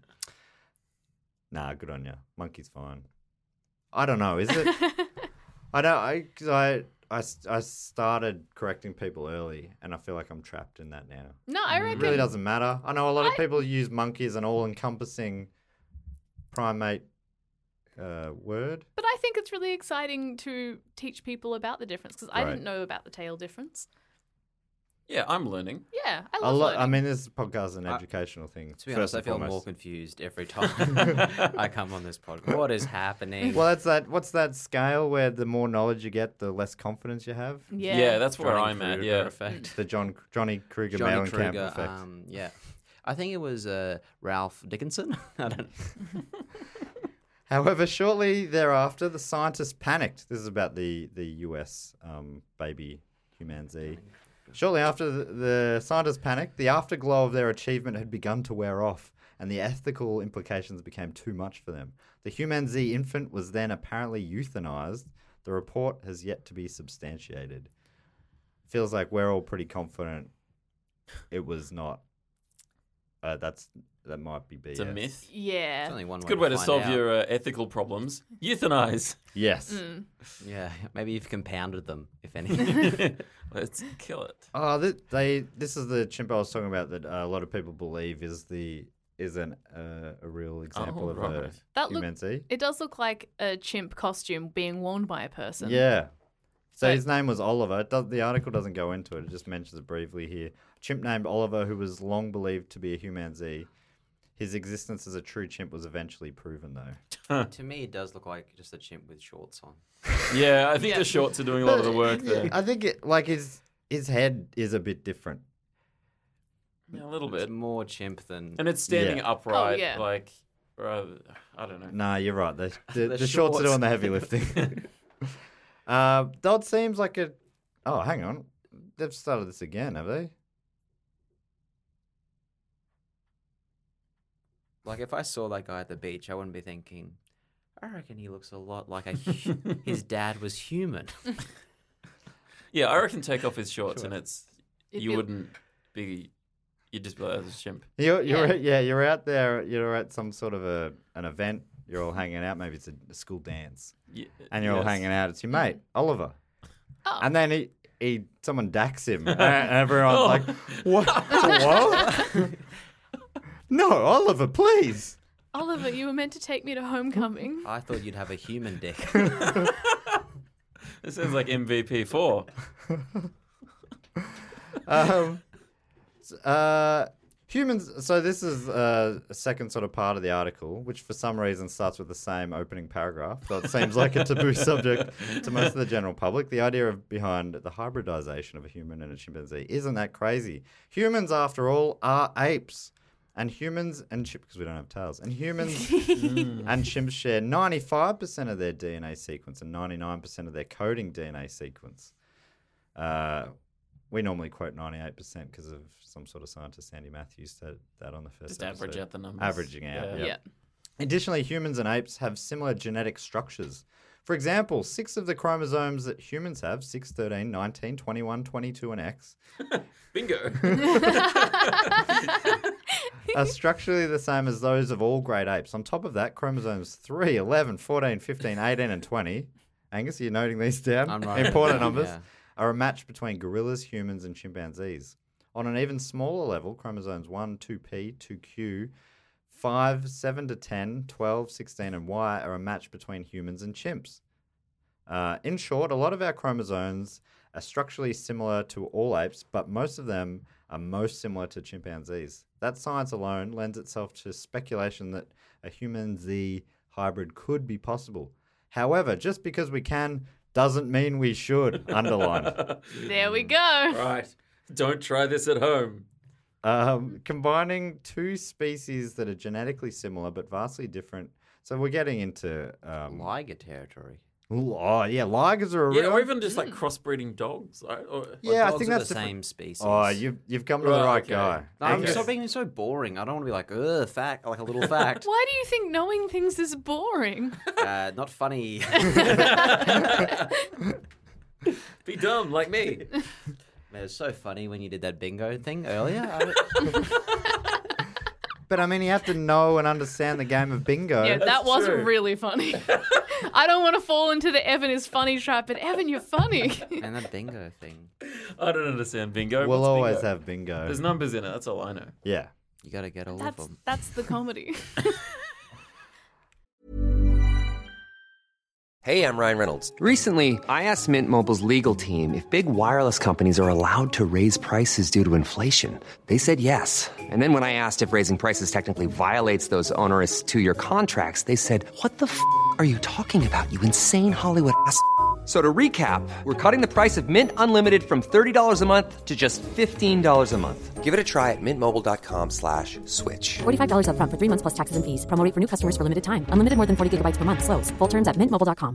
Nah, good on you. Monkey's fine. I don't know, is it? I don't, I, cause I, I, s- I started correcting people early, and I feel like I'm trapped in that now. No, I It reckon. really doesn't matter. I know a lot of I- people use monkey as an all-encompassing primate uh, word. But I think it's really exciting to teach people about the difference because I Right. didn't know about the tail difference. Yeah, I'm learning. Yeah, I A love lot. learning. I mean, this podcast is an I- educational thing. To be first honest, I and feel more foremost. confused every time I come on this podcast. What is happening? Well, that's that. What's that scale where the more knowledge you get, the less confidence you have? yeah. Yeah, that's where Johnny I'm at. Kruger Yeah. effect. The John Johnny Kruger Johnny Mellencamp Kruger. effect. Um, yeah, I think it was uh, Ralph Dickinson. I don't. However, shortly thereafter, the scientists panicked. This is about the, the U S um, baby humanzee. Shortly after the, the scientists panicked, the afterglow of their achievement had begun to wear off, and the ethical implications became too much for them. The humanzee infant was then apparently euthanized. The report has yet to be substantiated. Feels like we're all pretty confident it was not. Uh, that's that might be B S. It's a myth. Yeah. There's only one It's way a good way to find solve out. your uh, ethical problems. Euthanize. Yes. Mm. Yeah, maybe you've compounded them, if anything. Let's kill it. Oh, th- they. This is the chimp I was talking about that uh, a lot of people believe is the is an uh, a real example Oh, of right. a That look- humanzee. It does look like a chimp costume being worn by a person. Yeah. So But- his name was Oliver. It does, the article doesn't go into it. It just mentions it briefly here. A chimp named Oliver, who was long believed to be a humanzee. His existence as a true chimp was eventually proven, though. To me, it does look like just a chimp with shorts on. Yeah, I think Yeah. the shorts are doing a lot of the work there. I think it, like his his head is a bit different. Yeah, a little It's bit. more chimp than. And it's standing Yeah. upright. Oh, yeah. Like, rather, I don't know. Nah, you're right. The, the, the, The shorts are shorts. doing the heavy lifting. uh, though it seems like a. Oh, hang on. They've started this again, have they? Like, if I saw that guy at the beach, I wouldn't be thinking, I reckon he looks a lot like a hu- his dad was human. Yeah, I reckon take off his shorts and it's It'd you be- wouldn't be. You'd just be like, "That's a chimp." You're, you're Yeah. yeah. you're out there. You're at some sort of a an event. You're all hanging out. Maybe it's a, a school dance, Yeah, and you're all yes. hanging out. It's your mate Oliver, Oh. and then he he someone dacks him, and everyone's Oh. like, "What? What? No, Oliver, please." Oliver, you were meant to take me to homecoming. I thought you'd have a human dick. This sounds like M V P four. um, s- uh, humans. So this is uh, a second sort of part of the article, which for some reason starts with the same opening paragraph. So it seems like a taboo subject to most of the general public. The idea of behind the hybridization of a human and a chimpanzee isn't that crazy. Humans, after all, are apes. And humans and chimps, because we don't have tails, and humans and chimps share ninety-five percent of their D N A sequence and ninety-nine percent of their coding D N A sequence. Uh, we normally quote ninety-eight percent because of some sort of scientist, Andy Matthews, said that on the first Just episode. average out the numbers. Averaging out, Yeah. yeah. Yeah. Additionally, humans and apes have similar genetic structures. For example, six of the chromosomes that humans have, six, thirteen, nineteen, twenty-one, twenty-two, and X, Bingo. are structurally the same as those of all great apes. On top of that, chromosomes three, eleven, fourteen, fifteen, eighteen, and twenty, Angus, are you noting these down? I'm writing Important them down, numbers, yeah. are a match between gorillas, humans, and chimpanzees. On an even smaller level, chromosomes one, two P, two Q, five, seven to ten, twelve, sixteen, and Y are a match between humans and chimps. Uh, in short, a lot of our chromosomes are structurally similar to all apes, but most of them are most similar to chimpanzees. That science alone lends itself to speculation that a human-Z hybrid could be possible. However, just because we can doesn't mean we should, underline. There we go. Right. Don't try this at home. Um, combining two species that are genetically similar but vastly different. So we're getting into... Um, Liger territory. oh, yeah, ligers are a Yeah, real... or even just like crossbreeding dogs. Right? Or, Yeah, I Dogs think are that's the different. same species. Oh, you've, you've come to the Right, right okay. guy. No, I'm Angus. stop being so boring. I don't want to be like, ugh, fact, like a little fact. Why do you think knowing things is boring? uh, not funny. Be dumb like me. Man, it was so funny when you did that bingo thing earlier. I- But I mean, you have to know and understand the game of bingo. Yeah, that was true. really funny. I don't want to fall into the Evan is funny trap, but Evan, you're funny. and that bingo thing. I don't understand bingo. We'll What's always bingo? have bingo. There's numbers in it. That's all I know. Yeah. You got to get all That's of them. that's the comedy. Hey, I'm Ryan Reynolds. Recently, I asked Mint Mobile's legal team if big wireless companies are allowed to raise prices due to inflation. They said yes. And then when I asked if raising prices technically violates those onerous two-year contracts, they said, "What the f*** are you talking about, you insane Hollywood ass?" So to recap, we're cutting the price of Mint Unlimited from thirty dollars a month to just fifteen dollars a month. Give it a try at mintmobile.com slash switch. forty-five dollars up front for three months plus taxes and fees. Promo rate for new customers for limited time. Unlimited more than forty gigabytes per month. Slows full terms at mint mobile dot com.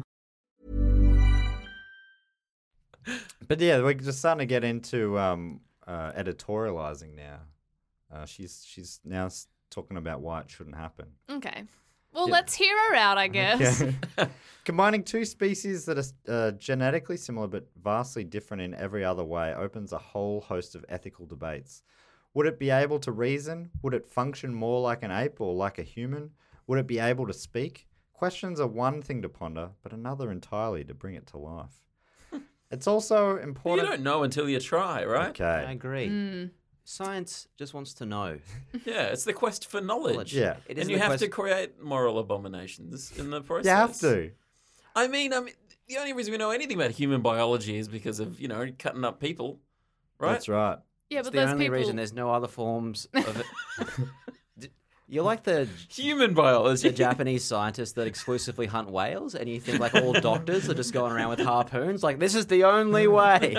But yeah, we're just starting to get into um, uh, editorializing now. Uh, she's she's now s- talking about why it shouldn't happen. Okay. Well, let's hear her out, I guess. Yeah. Combining two species that are uh, genetically similar but vastly different in every other way opens a whole host of ethical debates. Would it be able to reason? Would it function more like an ape or like a human? Would it be able to speak? Questions are one thing to ponder, but another entirely to bring it to life. It's also You important... don't know until you try, right? I Okay. agree. Mm. Science just wants to know. Yeah, it's the quest for knowledge. Knowledge. Yeah. It And isn't you the have quest- to create moral abominations in the process. You have to. I mean, I mean, the only reason we know anything about human biology is because of, you know, cutting up people, right? That's right. Yeah, It's but the those only people. reason there's no other forms of it. D- You're like the Human biology. the Japanese scientists that exclusively hunt whales, and you think like all doctors are just going around with harpoons. Like this is the only way.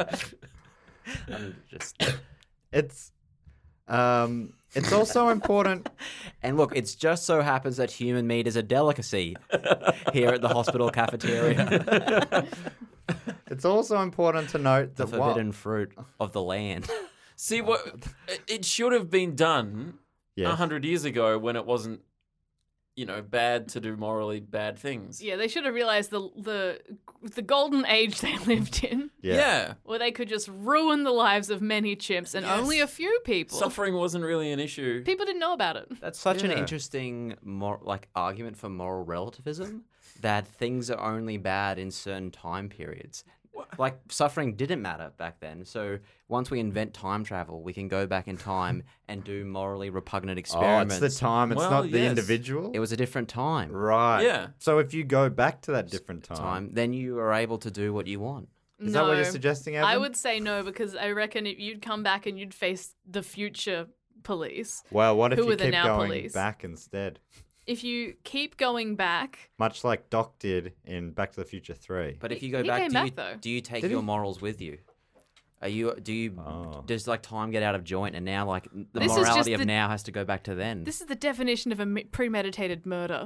I'm just It's um, it's also important. and look, it's just so happens that human meat is a delicacy here at the hospital cafeteria. It's also important to note The that while- forbidden fruit of the land. See, what it- it should have been done a Yes. hundred years ago when it wasn't, you know, bad to do morally bad things. Yeah, they should have realized the the the golden age they lived in, Yeah. Yeah. where they could just ruin the lives of many chimps and Yes. only a few people. Suffering wasn't really an issue. People didn't know about it. That's such an Yeah. interesting mor- like argument for moral relativism that things are only bad in certain time periods. Like suffering didn't matter back then. So once we invent time travel, we can go back in time and do morally repugnant Oh, experiments. it's the time. It's Well, not the yes. individual. It was a different time. Right. Yeah. So if you go back to that different time, Time, then you are able to do what you want. is no. that what you're suggesting, Evan? I would say no, because I reckon if you'd come back and you'd face the future police. Well, what if Who you are the keep now going police? back instead? If you keep going back, Much like Doc did in Back to the Future three. But if He- you go he back, came do back, you though. do you take Did your he? morals with you? Are you do you Oh. does like time get out of joint and now like the This is just morality of the- now has to go back to then? this is the definition of a me- premeditated murder.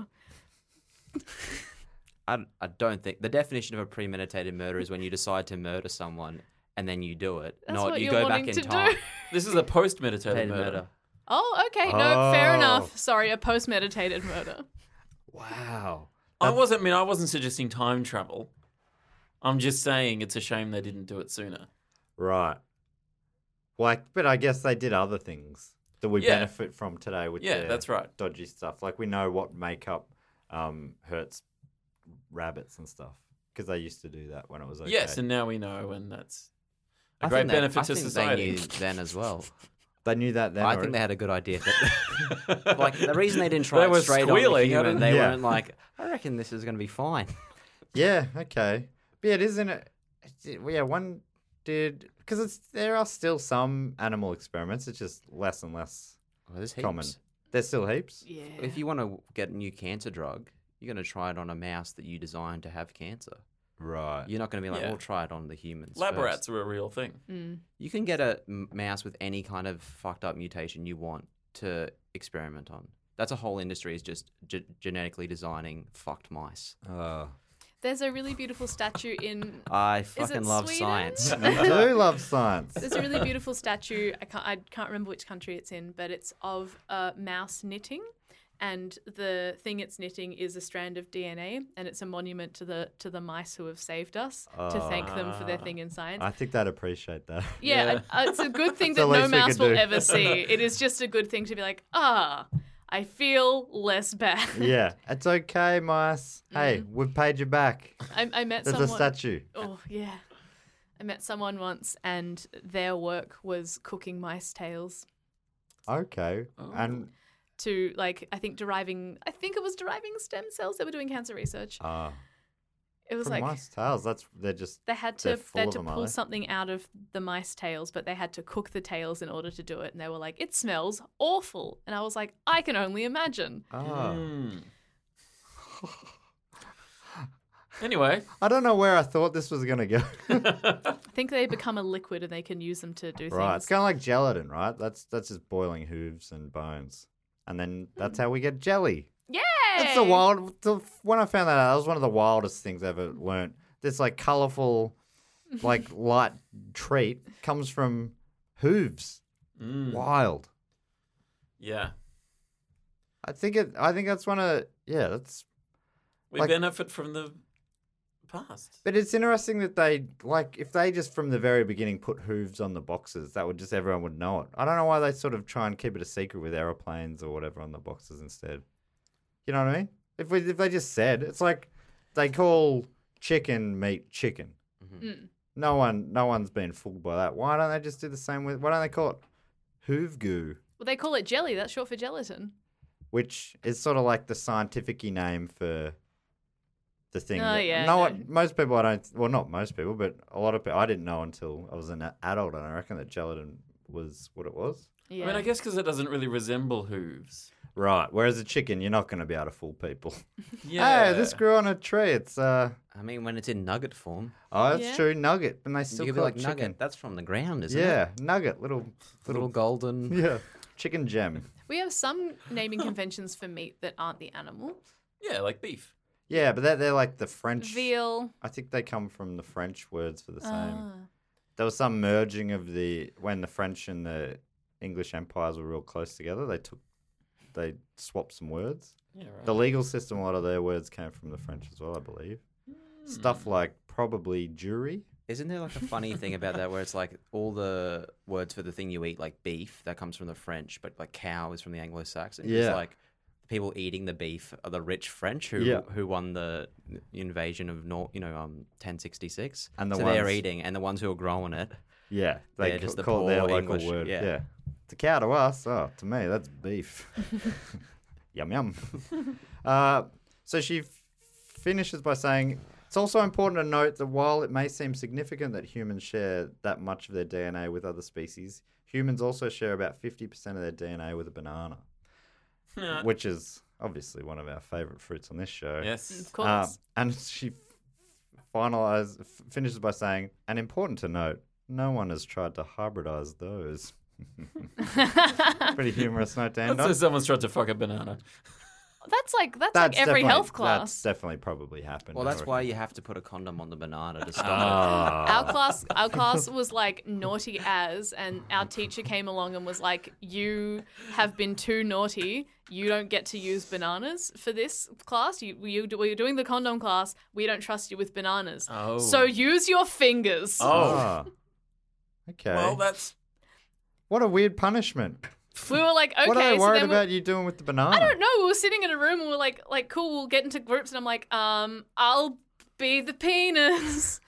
I, I don't think the definition of a premeditated murder is when you decide to murder someone and then you do it. That's Not what you you're go back wanting in to time. do. This is a post-meditated Meditated murder. murder. Oh, okay. No, fair Oh. enough. Sorry, a post-meditated murder. Wow. I wasn't. I mean, I wasn't suggesting time travel. I'm just saying it's a shame they didn't do it sooner. Right. Like, but I guess they did other things that we Yeah. benefit from today with Yeah, their that's right. dodgy stuff. Like, we know what makeup um, hurts rabbits and stuff because they used to do that when it was okay. Yes, and now we know, and that's a I great think they- benefit I to think society. They knew then as well. they knew that then. I already. think they had a good idea. That, like the reason they didn't try They it were straight on the squealing, how human, did- they Yeah. weren't like, I reckon this is going to be fine. Yeah, okay. But yeah, it isn't it? Yeah, one did because it's there are still some animal experiments. It's just less and less Well, there's common. heaps. There's still heaps. Yeah. If you want to get a new cancer drug, you're going to try it on a mouse that you designed to have cancer. Right. You're not going to be like, Yeah. we'll try it on the humans. Lab first. rats are a real thing. Mm. You can get a m- mouse with any kind of fucked up mutation you want to experiment on. That's a whole industry, is just ge- genetically designing fucked mice. Oh. There's a really beautiful statue in. I Is fucking it love Sweden? science. I do love science. There's a really beautiful statue. I can't. I can't remember which country it's in, but it's of a mouse knitting, and the thing it's knitting is a strand of D N A, and it's a monument to the to the mice who have saved us to thank them for their thing in science. I think they'd appreciate that. Yeah, I- I- it's a good thing It's the that no least we mouse could will do. ever see. It is just a good thing to be like, ah, I feel less bad. Yeah, it's okay, mice. Hey, we've paid you back. I, I met There's someone. a statue. Oh yeah, I met someone once, and their work was cooking mice tails Okay, and to like I think deriving. I think it was deriving stem cells. They were doing cancer research. uh, It was from like mice tails. That's they're just they had they're to full they had of to them, are pull they? something out of the mice tails, but they had to cook the tails in order to do it. And they were like, "It smells awful," and I was like, "I can only imagine." Oh. Mm. Anyway, I don't know where I thought this was gonna go. I think they become a liquid and they can use them to do Right, things. it's kind of like gelatin, right? That's that's just boiling hooves and bones, and then that's how we get jelly. Yay! It's the wild. The, when I found that out, that was one of the wildest things I ever learnt. This like colorful, like light treat comes from hooves. mm, Wild. yeah, I think it. I think that's one of. Yeah, that's. we Like- benefit from the past. But it's interesting that they like if they just from the very beginning put hooves on the boxes, that would just everyone would know it. I don't know why they sort of try and keep it a secret with aeroplanes or whatever on the boxes instead. You know what I mean? If we if they just said it's like they call chicken meat chicken. Mm. No one no one's been fooled by that. Why don't they just do the same with? Why don't they call it hoove goo, Well, they call it jelly. That's short for gelatin. which is sort of like the scientific-y name for the thing. Oh, that- yeah, No no. one, most people I don't. Well, not most people, but a lot of people I didn't know until I was an adult, and I reckon that gelatin was what it was. Yeah. I mean, I guess because it doesn't really resemble hooves. Right. Whereas a chicken, you're not going to be able to fool people. Yeah, Hey, this grew on a tree. It's uh. I mean, when it's in nugget form, Oh, it's Yeah. true. Nugget, and they still you could be call like it chicken. nugget. That's from the ground, isn't Yeah, it? nugget, little, Little little, golden. yeah, chicken gem. we have some naming conventions for meat that aren't the animal. yeah, like beef. Yeah, but they're, they're like the French. Veal. I think they come from the French words for the same. Ah. There was some merging of the when the French and the English empires were real close together. They took, they swapped some words. Yeah, right. The legal system, a lot of their words came from the French as well, I believe. Stuff like probably jury. Isn't there like a funny thing about that where it's like all the words for the thing you eat, like beef, that comes from the French, but like cow is from the Anglo-Saxon? Yeah. It's like the people eating the beef are the rich French who Yeah. who won the invasion of Nor- you know um ten sixty-six. And the so they're ones- eating, and the ones who are growing it. Yeah, they They're ca- just the call it their poor local English- word. yeah. Yeah. It's a cow to us. Oh, to me, that's beef. Yum, yum. uh, so she f- finishes by saying, it's also important to note that while it may seem significant that humans share that much of their D N A with other species, humans also share about fifty percent of their D N A with a banana, Yeah. which is obviously one of our favourite fruits on this show. Yes. Of course. Um, and she f- finalizes, f- finishes by saying, and important to note, no one has tried to hybridize those. Pretty humorous note to end Let's say on. someone's tried to fuck a banana. That's like that's, That's like every definitely- health class. That's definitely probably happened. Well, I that's reckon. why you have to put a condom on the banana to stop Ah. Our class, our class was like naughty as, and our teacher came along and was like, "You have been too naughty. You don't get to use bananas for this class. You, you, we're doing the condom class. We don't trust you with bananas. Oh. So use your fingers." Oh. Ah. Okay. Well, that's what a weird punishment. We were like, "Okay." what are they so worried then we- about you doing with the banana? I don't know. We were sitting in a room and we were like, like, cool, we'll get into groups. And I'm like, um, I'll be the penis.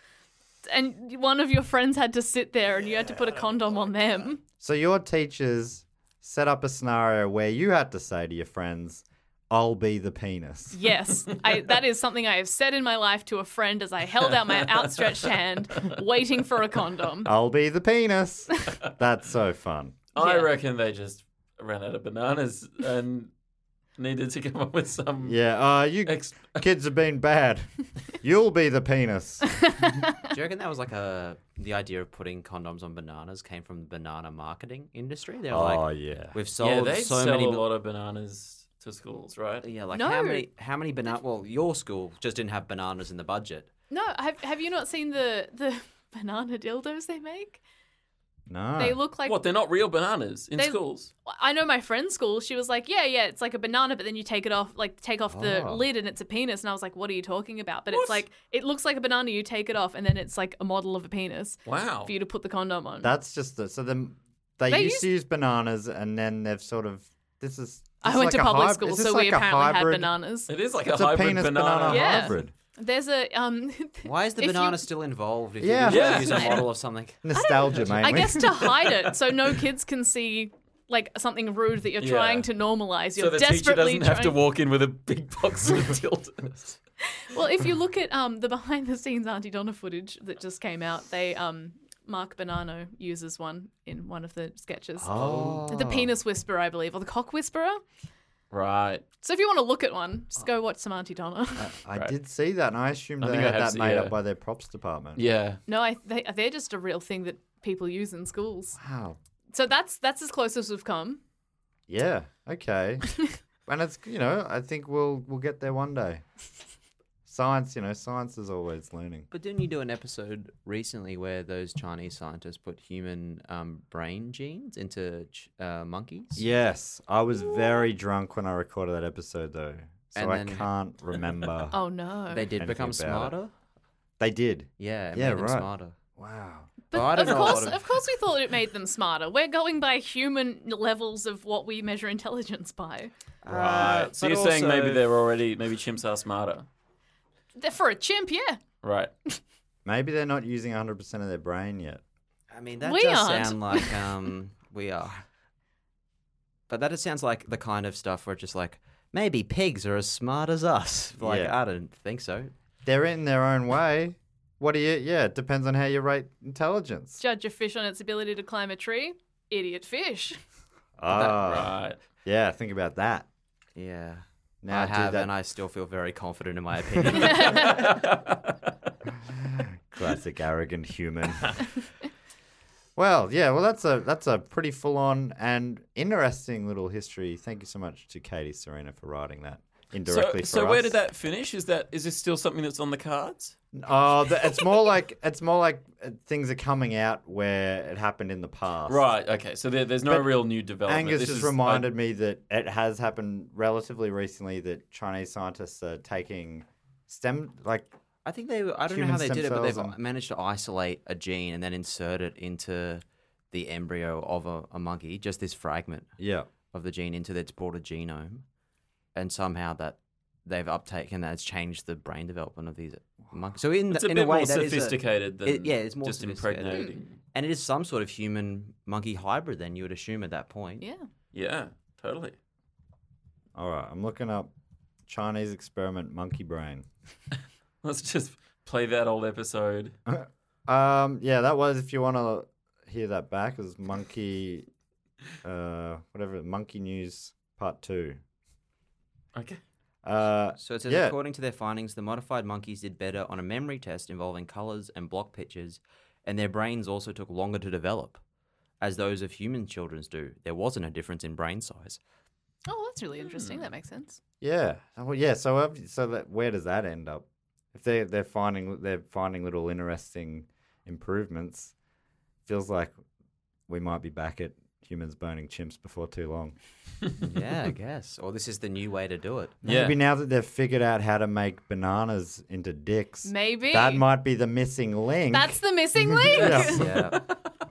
And one of your friends had to sit there and you had to put a condom on them. So your teachers set up a scenario where you had to say to your friends, "I'll be the penis." Yes, I, that is something I have said in my life to a friend as I held out my outstretched hand, waiting for a condom. I'll be the penis. That's so fun. I Yeah. reckon they just ran out of bananas and needed to come up with some. Yeah, uh, you Ex- kids have been bad. You'll be the penis. Do you reckon that was like a the idea of putting condoms on bananas came from the banana marketing industry? They're Oh, like, yeah. we've sold yeah, they so sell many. a ba- lot of bananas to schools, right? Yeah, like No. how many? How many banana? Well, your school just didn't have bananas in the budget. No, have have you not seen the the banana dildos they make? No. They look like What? They're not real bananas in They- schools. I know my friend's school. She was like, "Yeah, yeah, it's like a banana, but then you take it off, like take off the Oh. lid, and it's a penis." And I was like, "What are you talking about?" But What? it's like it looks like a banana. You take it off, and then it's like a model of a penis Wow. for you to put the condom on. That's just the, so them they, They used used- to use bananas and then they've sort of this is. I this went is to like a public hyb- school, is this so like we a apparently had hybrid- bananas. It is like It's a a hybrid penis banana. banana Yeah. hybrid. There's a um. Why is the if you- banana still involved? If Yeah. you Yeah. just use a model of something. Nostalgia, mainly. I guess to hide it, so no kids can see like something rude that you're Yeah. trying to normalize. You're So the teacher desperately doesn't have to trying- walk in with a big box of dildos. Well, if you look at um the behind the scenes Auntie Donna footage that just came out, they um Mark Bonanno uses one in one of the sketches. Oh. The penis whisperer, I believe, or the cock whisperer. Right. So if you want to look at one, just go watch some Auntie Donna. I Right. did see that, and I assumed I they think I had have that se- made yeah. up by their props department. Yeah. No, I they, they're just a real thing that people use in schools. Wow. So that's that's as close as we've come. Yeah. Okay. And it's you know I think we'll we'll get there one day. Science, you know, science is always learning. But didn't you do an episode recently where those Chinese scientists put human um, brain genes into ch- uh, monkeys? Yes, I was very drunk when I recorded that episode, though, so And I then- can't remember. Oh no. They did Anything become about it. smarter? They did. Yeah, it Yeah, made them right. smarter. Wow. But Well, I don't of know a lot course, of- of course, we thought it made them smarter. We're going by human levels of what we measure intelligence by. Right. Uh, so but you're saying maybe also- they're already, maybe chimps are smarter. They're for a chimp, yeah. Right. Maybe they're not using one hundred percent of their brain yet. I mean, that We does aren't. sound like um, we are. But that just sounds like the kind of stuff where it's just like, maybe pigs are as smart as us. Like, Yeah. I don't think so. They're in their own way. What do you? Yeah, it depends on how you rate intelligence. Judge a fish on its ability to climb a tree. Idiot fish. Ah, Right. yeah. Think about that. Yeah. Now I do have, that- and I still feel very confident in my opinion. Classic arrogant human. Well, yeah, well that's a that's a pretty full on and interesting little history. Thank you so much to Katie Serena for writing that So, indirectly for so us. where did that finish? Is that is this still something that's on the cards? Oh, the, it's more like it's more like uh, things are coming out where it happened in the past. Right. Okay. So there, there's no But real new development. Angus This just is- uh, reminded me that it has happened relatively recently that Chinese scientists are taking stem like I think they. I don't know Human how they stem did it, but they've cells and- managed to isolate a gene and then insert it into the embryo of a, a monkey. Just this fragment yeah. of the gene into its broader genome, and somehow that they've uptaken that has changed the brain development of these monkeys. So in It's the, a in bit a way, more that is a- sophisticated than it- yeah, it's more just sophisticated. impregnating. and it is some sort of human monkey hybrid. Then you would assume at that point. Yeah. Yeah. Totally. All right, I'm looking up Chinese experiment monkey brain. Let's just play that old episode. Um, yeah, that was if you want to hear that back, it was monkey, uh, whatever, monkey news part two. Okay. Uh, So it says, yeah. according to their findings, the modified monkeys did better on a memory test involving colors and block pictures, and their brains also took longer to develop, as those of human children's do. There wasn't a difference in brain size. Oh, that's really interesting. That makes sense. Yeah. Well, yeah. So, uh, so that where does that end up? If they they're finding they're finding little interesting improvements, feels like we might be back at humans boning chimps before too long. Yeah, I guess. Or this is the new way to do it. Yeah. Maybe now that they've figured out how to make bananas into dicks, Maybe. that might be the missing link. That's the missing link. Yeah.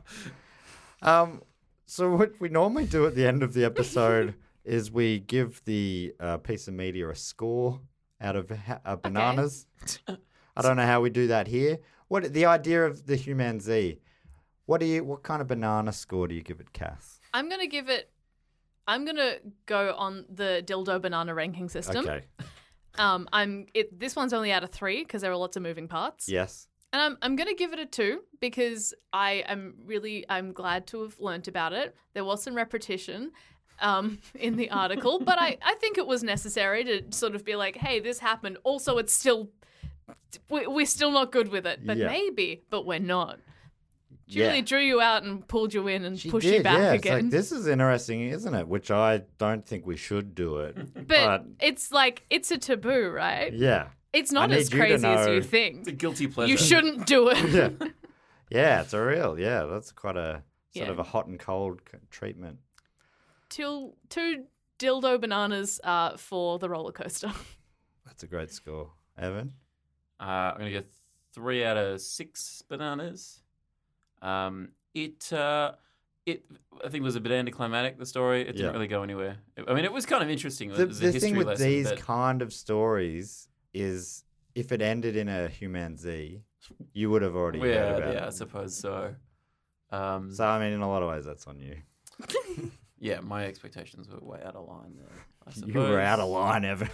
Um, so what we normally do at the end of the episode is we give the uh, piece of media a score out of ha- uh, bananas. I don't know how we do that here. What the idea of the Human Z? What do you? What kind of banana score do you give it, Cass? I'm gonna give it. I'm gonna go on the dildo banana ranking system. Okay. Um, I'm. It, this one's only out of three because there are lots of moving parts. Yes. And I'm I'm gonna give it a two because I am really I'm glad to have learnt about it. There was some repetition um, in the article, but I, I think it was necessary to sort of be like, hey, this happened. Also, it's still we- we're still not good with it, but Yeah. maybe, but we're not. Julie Yeah. drew you out and pulled you in and She pushed did, you back yeah. It's again. like, this is interesting, isn't it? Which I don't think we should do it. but, but it's like it's a taboo, right? yeah. It's I not need as you to crazy as know- you think. It's a guilty pleasure. You shouldn't do it. Yeah. Yeah, it's a real, yeah, that's quite a sort Yeah. of a hot and cold c- treatment. Two, two dildo bananas uh, for the roller coaster. That's a great score. Evan? Uh, I'm gonna go three out of six bananas. Um, it, uh, it, I think it was a bit anticlimactic. The story, it didn't Yeah. really go anywhere. I mean, it was kind of interesting. The, it was a the history thing with lesson, these but- kind of stories is if it ended in a Human Z, you would have already heard yeah, about yeah, I it. suppose so. Um, So, I mean, in a lot of ways, that's on you. yeah, my expectations were way out of line there. I suppose. You were out of line, Evan.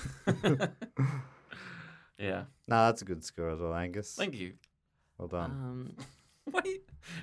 Yeah, No, that's a good score as well, Angus. thank you. Well done. Um, Wait.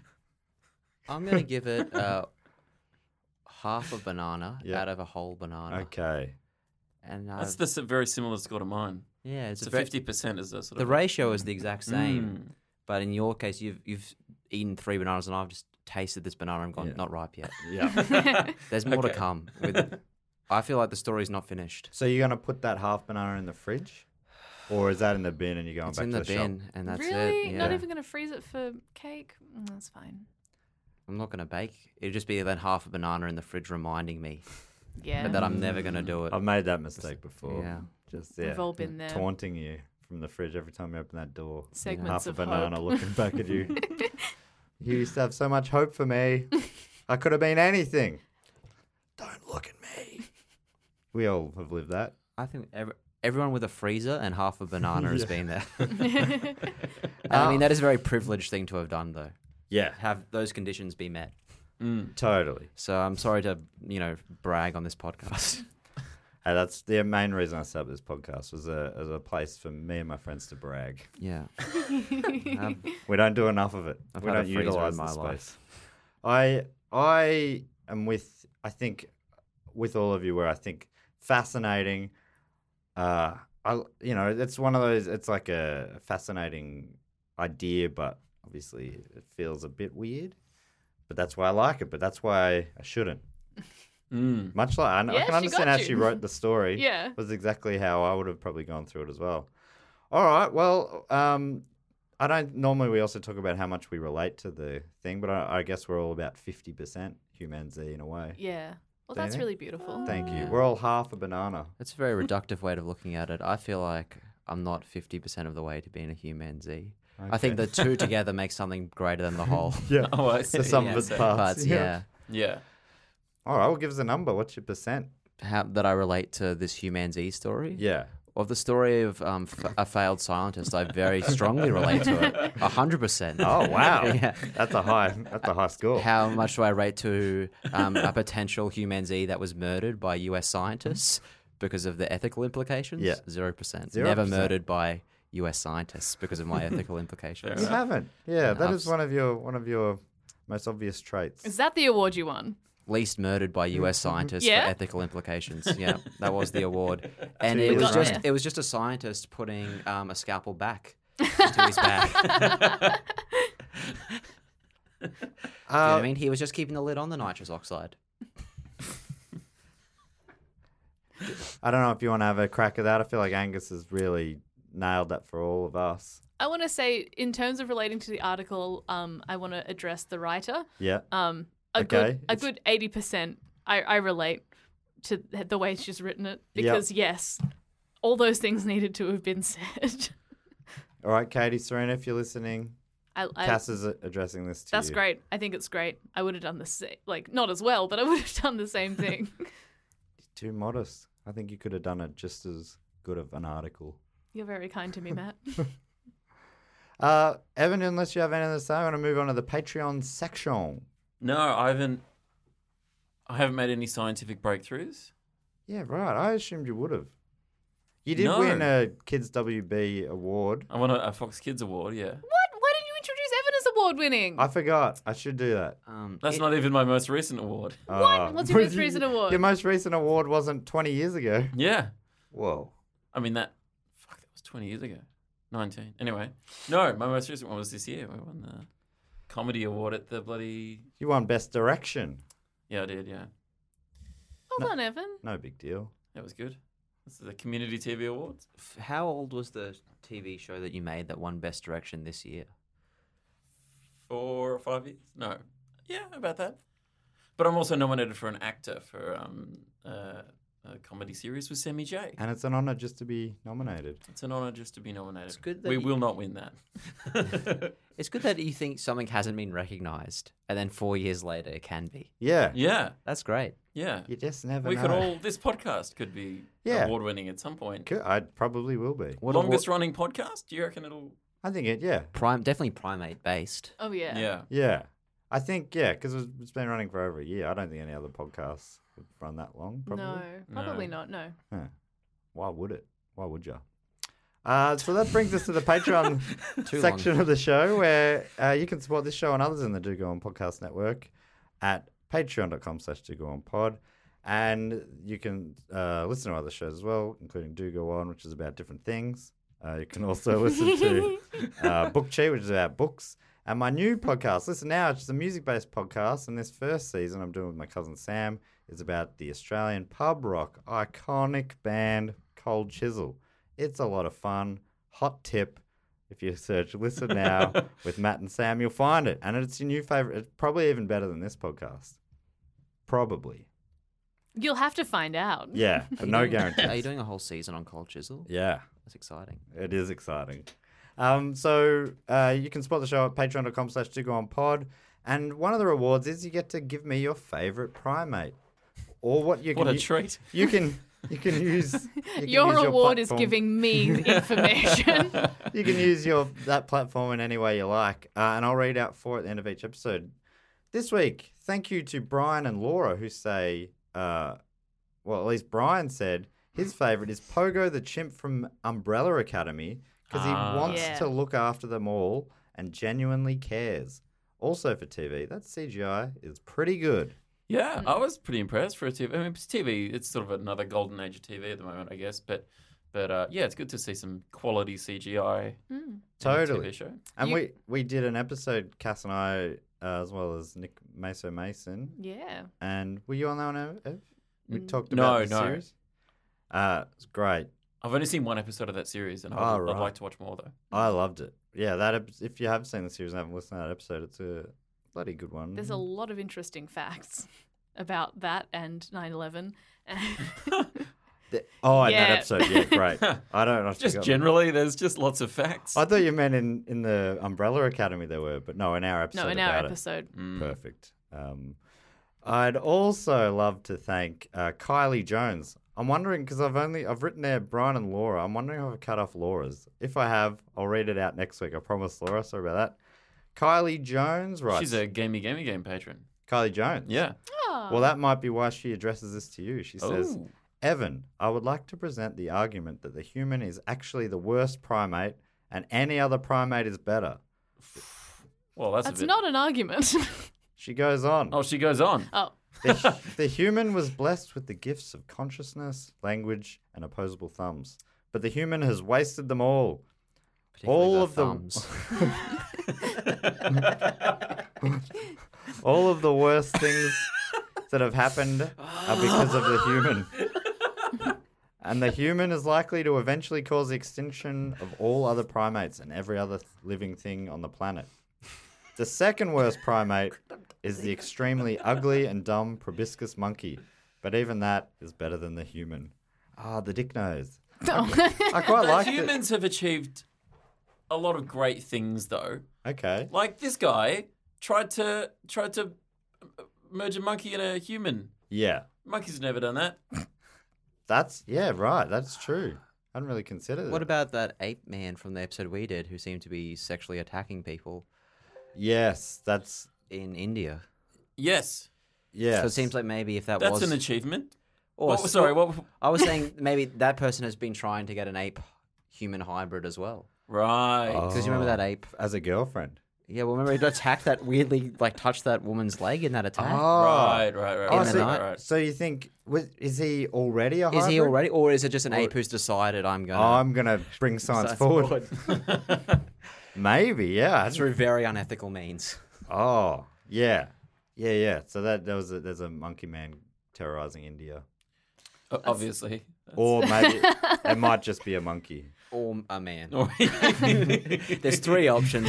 I'm going to give it uh, half a banana Yeah. out of a whole banana. Okay. And uh, That's the s- very similar score to mine. yeah, it's It's a a very, fifty percent is the sort the of ratio is the exact same. Mm. But in your case, you've you've eaten three bananas, and I've just tasted this banana and gone, Yeah. not ripe yet. Yeah. There's more to Okay. come. With, I feel like the story's not finished. So you're going to put that half banana in the fridge? Or is that in the bin and you're going It's back in to the, the, bin, shop? and that's really? it. Yeah. Not even going to freeze it for cake? Mm, that's fine. I'm not going to bake. It'll just be then half a banana in the fridge reminding me Yeah. that I'm never going to do it. I've made that mistake before. Yeah. Just yeah, We've all been there. taunting you from the fridge every time you open that door. Segments half of a banana hope. looking back at you. You used to have so much hope for me. I could have been anything. Don't look at me. We all have lived that. I think every, everyone with a freezer and half a banana has been there. And Uh, I mean, that is a very privileged thing to have done, though. Yeah, Have those conditions be met. totally. So I'm sorry to, you know, brag on this podcast. Hey, that's the main reason I set up this podcast was a as a place for me and my friends to brag. Yeah. We don't do enough of it. I've we had a don't freezer utilize in the my space. life. I I am with I think with all of you where I think fascinating. Uh, I you know it's one of those. It's like a fascinating idea, but obviously it feels a bit weird. But that's why I like it. But that's why I shouldn't. Mm. Much like I, know, I Yeah, can she understand got how you. she wrote the story. Yeah. Was exactly how I would have probably gone through it as well. All right. Well, um, I don't normally we also talk about how much we relate to the thing, but I, I guess we're all about fifty percent Human Z in a way. Yeah. Well, Don't you that's think? really beautiful. Thank you. We're all half a banana. That's a very reductive way of looking at it. I feel like I'm not fifty percent of the way to being a Human Z. I think the two together make something greater than the whole. Yeah. Oh, I see. The sum Yeah, of its so- parts. Parts, yeah. Yeah. All right. Well, give us a number. What's your percent? How, that I relate to this Human Z story. Yeah. Of the story of um, f- a failed scientist, I very strongly relate to it. A hundred percent. Oh wow. Yeah. That's a high. That's a high score. How much do I rate to um, a potential Human Z that was murdered by U S scientists because of the ethical implications? Yeah. Zero percent. Zero Never percent. murdered by U S scientists because of my ethical implications. You haven't. Yeah. That I've is s- one of your one of your most obvious traits. Is that the award you won? Least murdered by U S scientists Yeah? for ethical implications. Yeah, that was the award, and So it you was got just there. it was just a scientist putting um, a scalpel back into his back. Do you know what Uh, I mean? He was just keeping the lid on the nitrous oxide. I don't know if you want to have a crack at that. I feel like Angus has really nailed that for all of us. I want to say, in terms of relating to the article, um, I want to address the writer. Yeah. Um, a Okay. good, a It's- good eighty percent. I, I relate to the way she's written it because yes, all those things needed to have been said. All right, Katie, Serena, if you're listening, I, I, Cass is addressing this to that's you. great. I think it's great. I would have done the same, like not as well, but I would have done the same thing. Too modest. I think you could have done it just as good of an article. You're very kind to me, Matt. Uh, Evan, unless you have anything to say, I want to move on to the Patreon section. No, I haven't. I haven't made any scientific breakthroughs. Yeah, right. I assumed you would have. You did No. win a Kids W B award. I won a, a Fox Kids award. Yeah, What? Why didn't you introduce Evan as award winning? I forgot. I should do that. Um, that's it- not even my most recent award. What? What's your most recent award? Your most recent award wasn't twenty years ago. Yeah, Whoa. I mean that. Fuck, that was twenty years ago. Nineteen. Anyway, no, my most recent one was this year. I won the comedy award at the bloody. You won Best Direction. Yeah, I did. Yeah, Well done, Evan. No big deal. that was good. This is the Community T V Awards. f- How old was the T V show that you made that won Best Direction this year? Four or five years? No. Yeah, about that. But I'm also nominated for an actor for um, uh, a comedy series with Sammy J. And it's an honour just to be nominated. It's an honour just to be nominated. It's good that we you- will not win that. It's good that you think something hasn't been recognised, and then four years later it can be. Yeah. yeah, That's great. yeah. You just never We know. could all. This podcast could be Yeah. award winning at some point. Could- I probably will be. What Longest award- running podcast? Do you reckon it'll? I think it, yeah. Prime, definitely primate based. Oh yeah. Yeah. Yeah. I think, yeah, because it's it's been running for over a year. I don't think any other podcasts would run that long, probably. No, probably No. not. No. Huh. Why would it? Why would you? Uh, so that brings us to the Patreon Too section long. of the show where uh, you can support this show and others in the Do Go On Podcast Network at patreon.com slash Do Go On Pod. And you can uh, listen to other shows as well, including Do Go On, which is about different things. Uh, you can also listen to uh, Book Cheat, which is about books. And my new podcast, Listen Now, which is a music-based podcast. And this first season I'm doing with my cousin Sam is about the Australian pub rock iconic band Cold Chisel. It's a lot of fun. Hot tip. If you search Listen Now with Matt and Sam, you'll find it. And it's your new favourite. It's probably even better than this podcast. Probably. You'll have to find out. Yeah, but no guarantees. Are you doing a whole season on Cold Chisel? Yeah. That's exciting. It is exciting. Um, so uh, you can support the show at patreon.com slash pod. And one of the rewards is you get to give me your favourite primate. Or what you can What a u- treat. You can you can use you can Your use reward is platform- giving me the information. You can use your that platform in any way you like. Uh, and I'll read out four at the end of each episode. This week, thank you to Brian and Laura who say uh, well, at least Brian said his favourite is Pogo the chimp from Umbrella Academy because he Ah. wants Yeah. to look after them all and genuinely cares. Also for T V, that C G I is pretty good. Yeah, I was pretty impressed for a T V. I mean, it's T V. It's sort of another golden age of T V at the moment, I guess. But, but uh, yeah, it's good to see some quality C G I in a T Totally. V show. And You- we, we did an episode, Cass and I, uh, as well as Nick Meso Mason. Yeah. And were you on that one, Ev? Ev? We Mm. talked No, about the no. series. Uh, it's great. I've only seen one episode of that series, and I'd, Oh, I'd right. like to watch more though. I loved it. Yeah, that ep- if you have seen the series and haven't listened to that episode, it's a bloody good one. There's a lot of interesting facts about that and nine eleven. The- oh, in that Yeah. episode, yeah, great. I don't know. Just generally, there's just lots of facts. I thought you meant in, in the Umbrella Academy there were, but no, in our episode. no, in our about it. episode. Mm. Perfect. Um, I'd also love to thank uh, Kylie Jones. I'm wondering because I've only I've written there Brian and Laura. I'm wondering if I've cut off Laura's. If I have, I'll read it out next week. I promise, Laura. Sorry about that. Kylie Jones, right? She's a gamey, gamey game patron. Kylie Jones. Yeah. Well, that might be why she addresses this to you. She says, Oh. Evan, I would like to present the argument that the human is actually the worst primate and any other primate is better. Well, that's, That's a bit... not an argument. She goes on. Oh, she goes on. oh. The, the human was blessed with the gifts of consciousness, language, and opposable thumbs. But the human has wasted them all. Particularly All the of the- thumbs. All of the worst things that have happened are because of the human. and the human is likely to eventually cause the extinction of all other primates and every other th- living thing on the planet. The second worst primate is the extremely ugly and dumb proboscis monkey, but even that is better than the human. Ah, the dick nose. I quite like it. Humans have achieved a lot of great things, though. Okay. Like this guy tried to tried to merge a monkey and a human. Yeah. Monkey's never done that. That's, yeah, right. That's true. I hadn't really considered it. What about that ape man from the episode we did who seemed to be sexually attacking people Yes, that's, in India? Yes, yes. So it seems like maybe if that that's was an achievement. Or What- sorry, what? I was saying maybe that person has been trying to get an ape human hybrid as well. Right. Because you remember that ape? As a girlfriend. Yeah, well, remember it attacked that weirdly, like touched that woman's leg in that attack. Right, right, right. Oh, right, the so, night. right, right. so you think, was, is he already a hybrid? Is he already, or is it just an Or- ape who's decided I'm going Oh, I'm going to bring science forward. Maybe, yeah. through very unethical means? Oh, yeah. Yeah, yeah. So that there was a, there's a monkey man terrorizing India. O- Obviously. Or maybe it might just be a monkey. Or a man? Or- There's three options.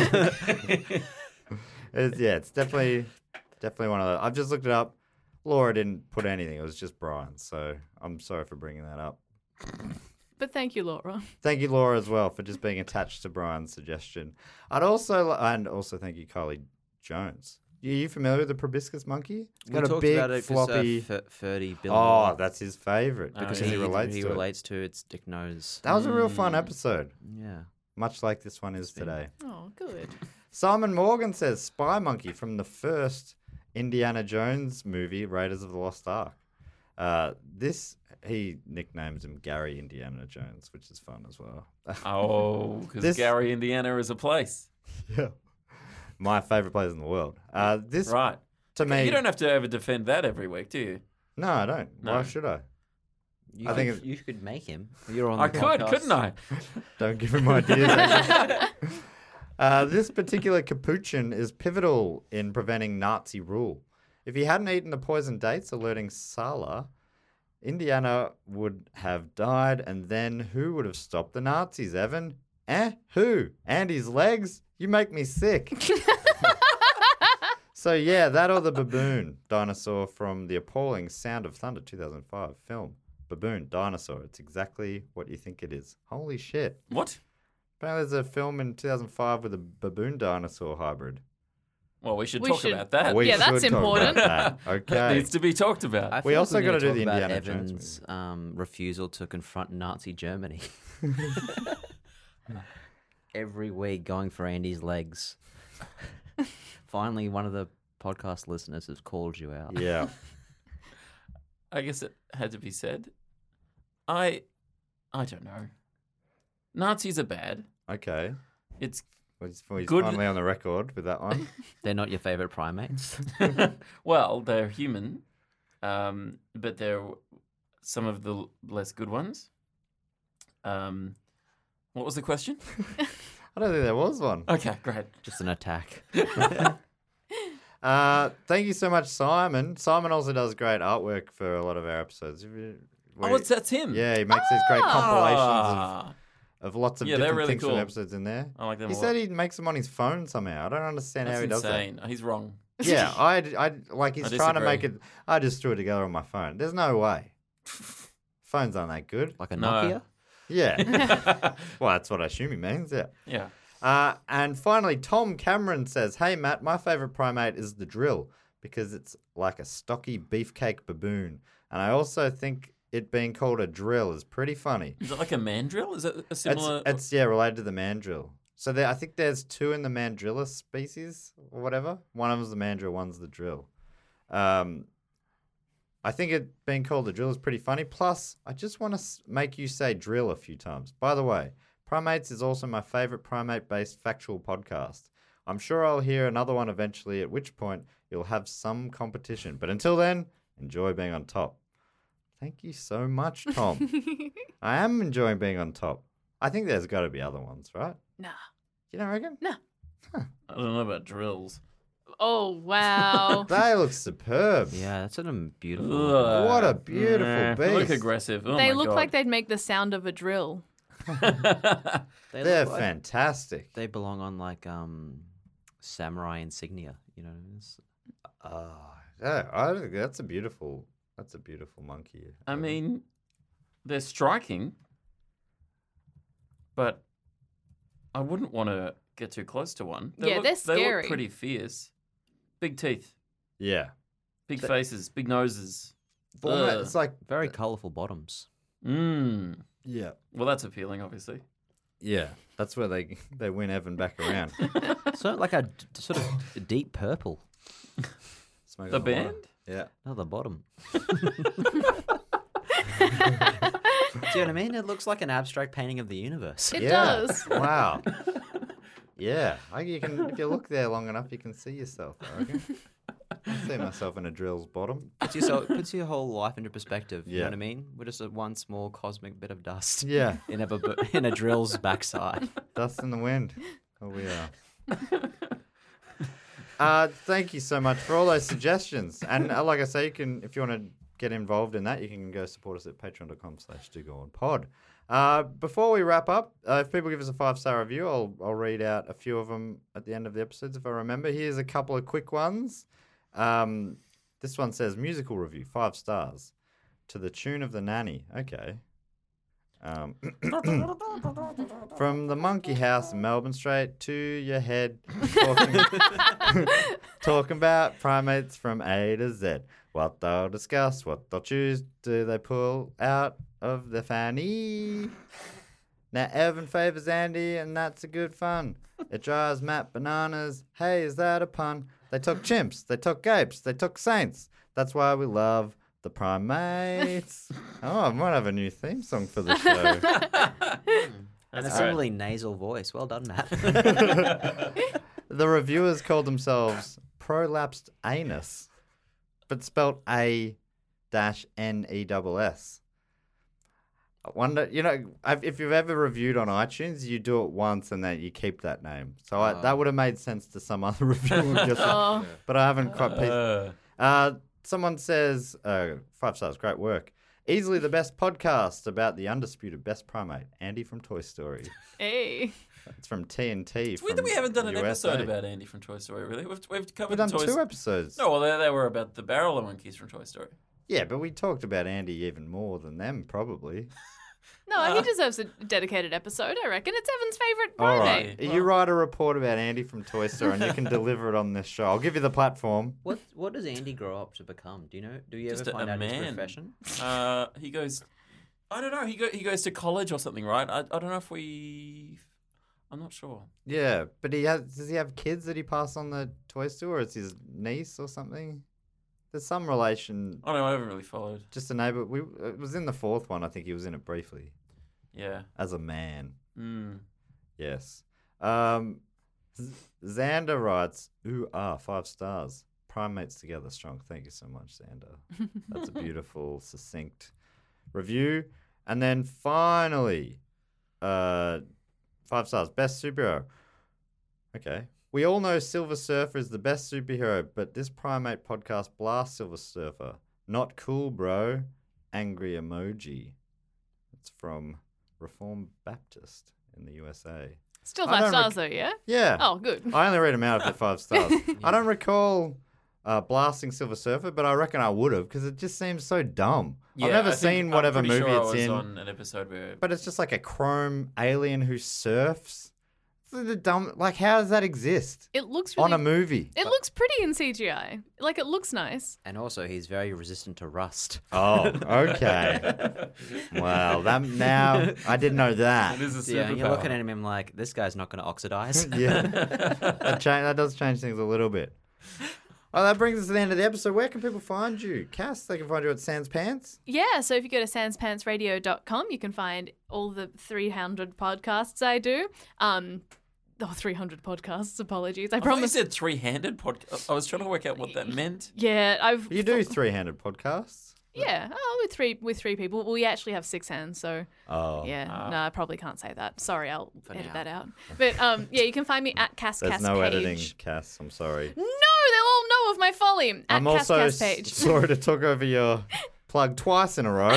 It's, yeah, it's definitely definitely one of those. I've just looked it up. Laura didn't put anything. It was just Brian. So I'm sorry for bringing that up. But thank you, Laura. Thank you, Laura, as well, for just being attached to Brian's suggestion. I'd also, and also thank you, Kylie Jones. Are you familiar with the proboscis monkey? It's We got a talked big, about it 'cause, floppy... uh, F- Ferdy Bill. oh, that's his favourite Oh, because yeah. he relates he to it. relates to its dick nose. That was a real fun episode, Yeah. much like this one is today. Oh, good. Simon Morgan says Spy Monkey from the first Indiana Jones movie, Raiders of the Lost Ark. Uh, this, he nicknames him Gary Indiana Jones, which is fun as well. Oh, because This- Gary, Indiana is a place. Yeah. My favourite place in the world. Uh, this, Right. to me... You don't have to ever defend that every week, do you? No, I don't. Why No. should I? You I could, think it's- you could make him. You're on I the could, podcast. couldn't I? Don't give him ideas. Adrian. uh, this particular capuchin is pivotal in preventing Nazi rule. If he hadn't eaten the poison dates alerting Sala, Indiana would have died, and then who would have stopped the Nazis, Evan? Eh? Who? Andy's legs? You make me sick. So yeah, that or the baboon dinosaur from the appalling Sound of Thunder two thousand five film. Baboon, dinosaur. It's exactly what you think it is. Holy shit. What? Apparently there's a film in two thousand five with a baboon dinosaur hybrid. Well, we should We talk should- about that. We Yeah, that's should talk important. about that. Okay. That needs to be talked about. I We feel also like gotta need do to the talk about Indiana Jones Evan's um, refusal to confront Nazi Germany. Every week going for Andy's legs. Finally, one of the podcast listeners has called you out. Yeah. I guess it had to be said. I, I don't know. Nazis are bad. Okay. It's Well, he's, well, he's Good- finally on the record with that one. They're not your favorite primates. well, they're human, um, but they're some of the l- less good ones. Um, what was the question? I don't think there was one. Okay, great. Just an attack. Uh, thank you so much, Simon. Simon also does great artwork for a lot of our episodes. If you- Oh, where- it's, that's him. Yeah, he makes these great compilations Ah. of, of lots of Yeah, they're different really things from cool. episodes in there. I like them He a said lot. he makes them on his phone somehow. I don't understand That's how he does insane. He's wrong. that. Yeah, I, I like he's I trying to make disagree. it. I just threw it together on my phone. There's no way. Phones aren't that good. Like a No. Nokia? Yeah. Well, that's what I assume he means. Yeah. Yeah. Uh, and finally, Tom Cameron says, "Hey Matt, my favorite primate is the drill because it's like a stocky beefcake baboon, and I also think it being called a drill is pretty funny. Is it like a mandrill? Is it a It's, similar? it's yeah, related to the mandrill. So there, I think there's two in the mandrilla species or whatever. One of them's the mandrill, one's the drill. Um, I think it being called the drill is pretty funny. Plus, I just want to make you say drill a few times. By the way, Primates is also my favorite primate-based factual podcast. I'm sure I'll hear another one eventually, at which point you'll have some competition. But until then, enjoy being on top." Thank you so much, Tom. I am enjoying being on top. I think there's got to be other ones, right? Nah. You don't reckon? No. I don't know about drills. Oh, wow. They look superb. Yeah, that's a beautiful. Ugh. What a beautiful Nah, beast. Look aggressive. Oh they my look God. like they'd make the sound of a drill. They They're look like fantastic. they belong on like um, samurai insignia. You know, it's, Oh, yeah, I think that's a beautiful. That's a beautiful monkey. I mean, they're striking, but I wouldn't want to get too close to one. Yeah, look, they're They scary. look pretty fierce. Big teeth, yeah, big faces, big noses. Format, Ugh. it's like very colourful bottoms. Mmm. yeah, Well, that's appealing, obviously. yeah. That's where they they win Evan back around. So like a d- sort of deep purple. Smoke The on water. band? Yeah. No, the bottom. Do you know what I mean? It looks like an abstract painting of the universe. It Yeah. does. Wow. Yeah, I, you can if you look there long enough, you can see yourself. I reckon. I see myself in a drill's bottom. Puts, yourself, puts your whole life into perspective. You Yeah. know what I mean? We're just a one small cosmic bit of dust Yeah, in a bu- in a drill's backside. dust in the wind. Oh, we are. Uh, thank you so much for all those suggestions. And uh, like I say, you can if you want to get involved in that, you can go support us at patreon.com slash do go on pod. Uh, before we wrap up, uh, if people give us a five-star review, I'll I'll read out a few of them at the end of the episodes if I remember. Here's a couple of quick ones. Um, this one says musical review, five stars, to the tune of The Nanny. Okay. Um, from the Monkey House in Melbourne straight to your head, talking, talking about primates from A to Z. What they'll discuss, what they'll choose, do they pull out of the fanny? Now Evan favours Andy, and that's a good fun. It drives Matt bananas. Hey, is that a pun? They took chimps, they took gapes, they took saints. That's why we love the primates. Oh, I might have a new theme song for the show. And a similarly nasal voice. Well done, Matt. The reviewers called themselves Prolapsed Anus, but spelt A dash N E S S. I wonder, you know, I've- if you've ever reviewed on iTunes, you do it once and then you keep that name. So I, that would have made sense to some other reviewer, just, Oh. but I haven't quite pieced. Uh, Uh, someone says, uh, five stars, great work. Easily the best podcast about the undisputed best primate, Andy from Toy Story. Hey. It's from T N T. it's weird that we haven't done an episode about Andy from Toy Story, really. We've, we've covered We've done the Toy two Story. episodes. No, well, they, they were about the barrel of monkeys from Toy Story. Yeah, but we talked about Andy even more than them, probably. No, he deserves a dedicated episode, I reckon. It's Evan's favourite All primate. right. You write a report about Andy from Toy Story and you can deliver it on this show. I'll give you the platform. What What does Andy grow up to become? Do you know? Do you Just ever a, find a out his man. profession? Uh, he goes, I don't know. He go, he goes to college or something, right? I, I don't know if we. I'm not sure. Yeah, but he has. Does he have kids that he passed on the toys to, or is his niece or something? There's some relation. I don't know. I haven't really followed. Just a neighbor. We it was in the fourth one. I think he was in it briefly Yeah. as a man. Mm. Yes. Um, Z- Xander writes, "Ooh ah, five stars. Primates together strong. Thank you so much, Xander. That's a beautiful, succinct review." And then finally, uh, five stars. Best superhero. Okay. We all know Silver Surfer is the best superhero, but this primate podcast blasts Silver Surfer. Not cool, bro. Angry emoji. It's from Reformed Baptist in the U S A. Still I five don't stars, rec- though, yeah? Yeah. Oh, good. I only read them out if they're five stars. I don't recall uh, blasting Silver Surfer, but I reckon I would have because it just seems so dumb. Yeah, I've never I think- seen whatever I'm pretty movie sure it's I was in, on an episode where. but it's just like a chrome alien who surfs. It's the dumb. Like, how does that exist It looks really... on a movie? It looks pretty in C G I. Like, it looks nice. And also, he's very resistant to rust. Oh, okay. Wow, that now I didn't know that. It is a Yeah, and you're superpower. looking at him and like, this guy's not going to oxidize. Yeah, that, cha- that does change things a little bit. Oh, that brings us to the end of the episode. Where can people find you? Cass, they can find you at Sans Pants. Yeah, so if you go to sans pants radio dot com, you can find all the three hundred podcasts I do. Um, oh, three hundred podcasts, apologies. I I thought you promise. said three-handed podcast. I was trying to work out what that meant. Yeah, I've... You do three-handed podcasts. Yeah, oh, with three with three people. We actually have six hands, so Oh, yeah. No, I probably can't say that. Sorry, I'll edit now. that out. But um, yeah, you can find me at Cass there's Cass no Page. editing, Cass. I'm sorry. No, of my folly. At I'm Cass also Cass s- page. sorry to talk over your plug twice in a row.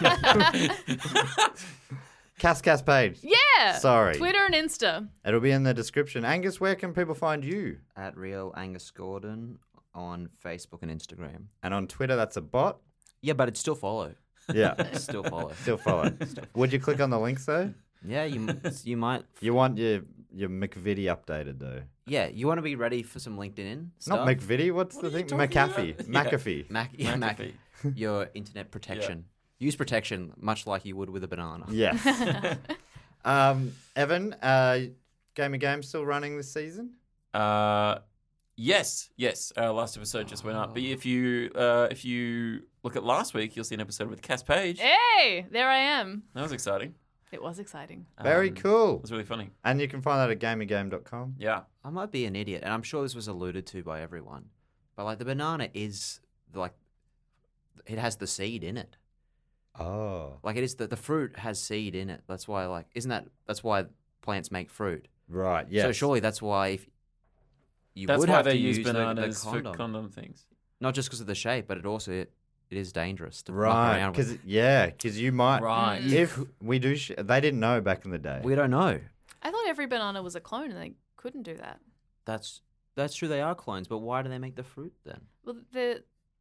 Cass Cass page. Yeah. Sorry. Twitter and Insta. It'll be in the description. Angus, where can people find you? At Real Angus Gordon on Facebook and Instagram. And on Twitter, that's a bot. Yeah, but it's still follow. Yeah. Still follow. Still follow. Would you click on the links though? Yeah, you you might. You want your your McVitie updated though. Yeah, you want to be ready for some LinkedIn stuff. Not McVitie. What's What the are you thing? talking McAfee. about? McAfee. Mac, yeah, Mac, McAfee. your internet protection. Use protection, much like you would with a banana. Yes. um, Evan, uh, Game of Games still running this season? Uh, yes, yes. Our last episode just went up. But if you uh, if you look at last week, you'll see an episode with Cass Page. Hey, there I am. That was exciting. It was exciting. Very Um, cool. It was really funny. And you can find that at gaming game dot com. Yeah. I might be an idiot, and I'm sure this was alluded to by everyone, but like the banana is like it has the seed in it. Oh. Like it is the the fruit has seed in it. That's why like isn't that that's why plants make fruit. Right, yes. So surely that's why if you That's would why have they to use use the- the bananas for condom. condom things. Not just because of the shape, but it also it, it is dangerous to muck Right, around with. because yeah, because you might. Right. If we do, sh- they didn't know back in the day. We don't know. I thought every banana was a clone and they couldn't do that. That's that's true. They are clones, but why do they make the fruit then? Well, they're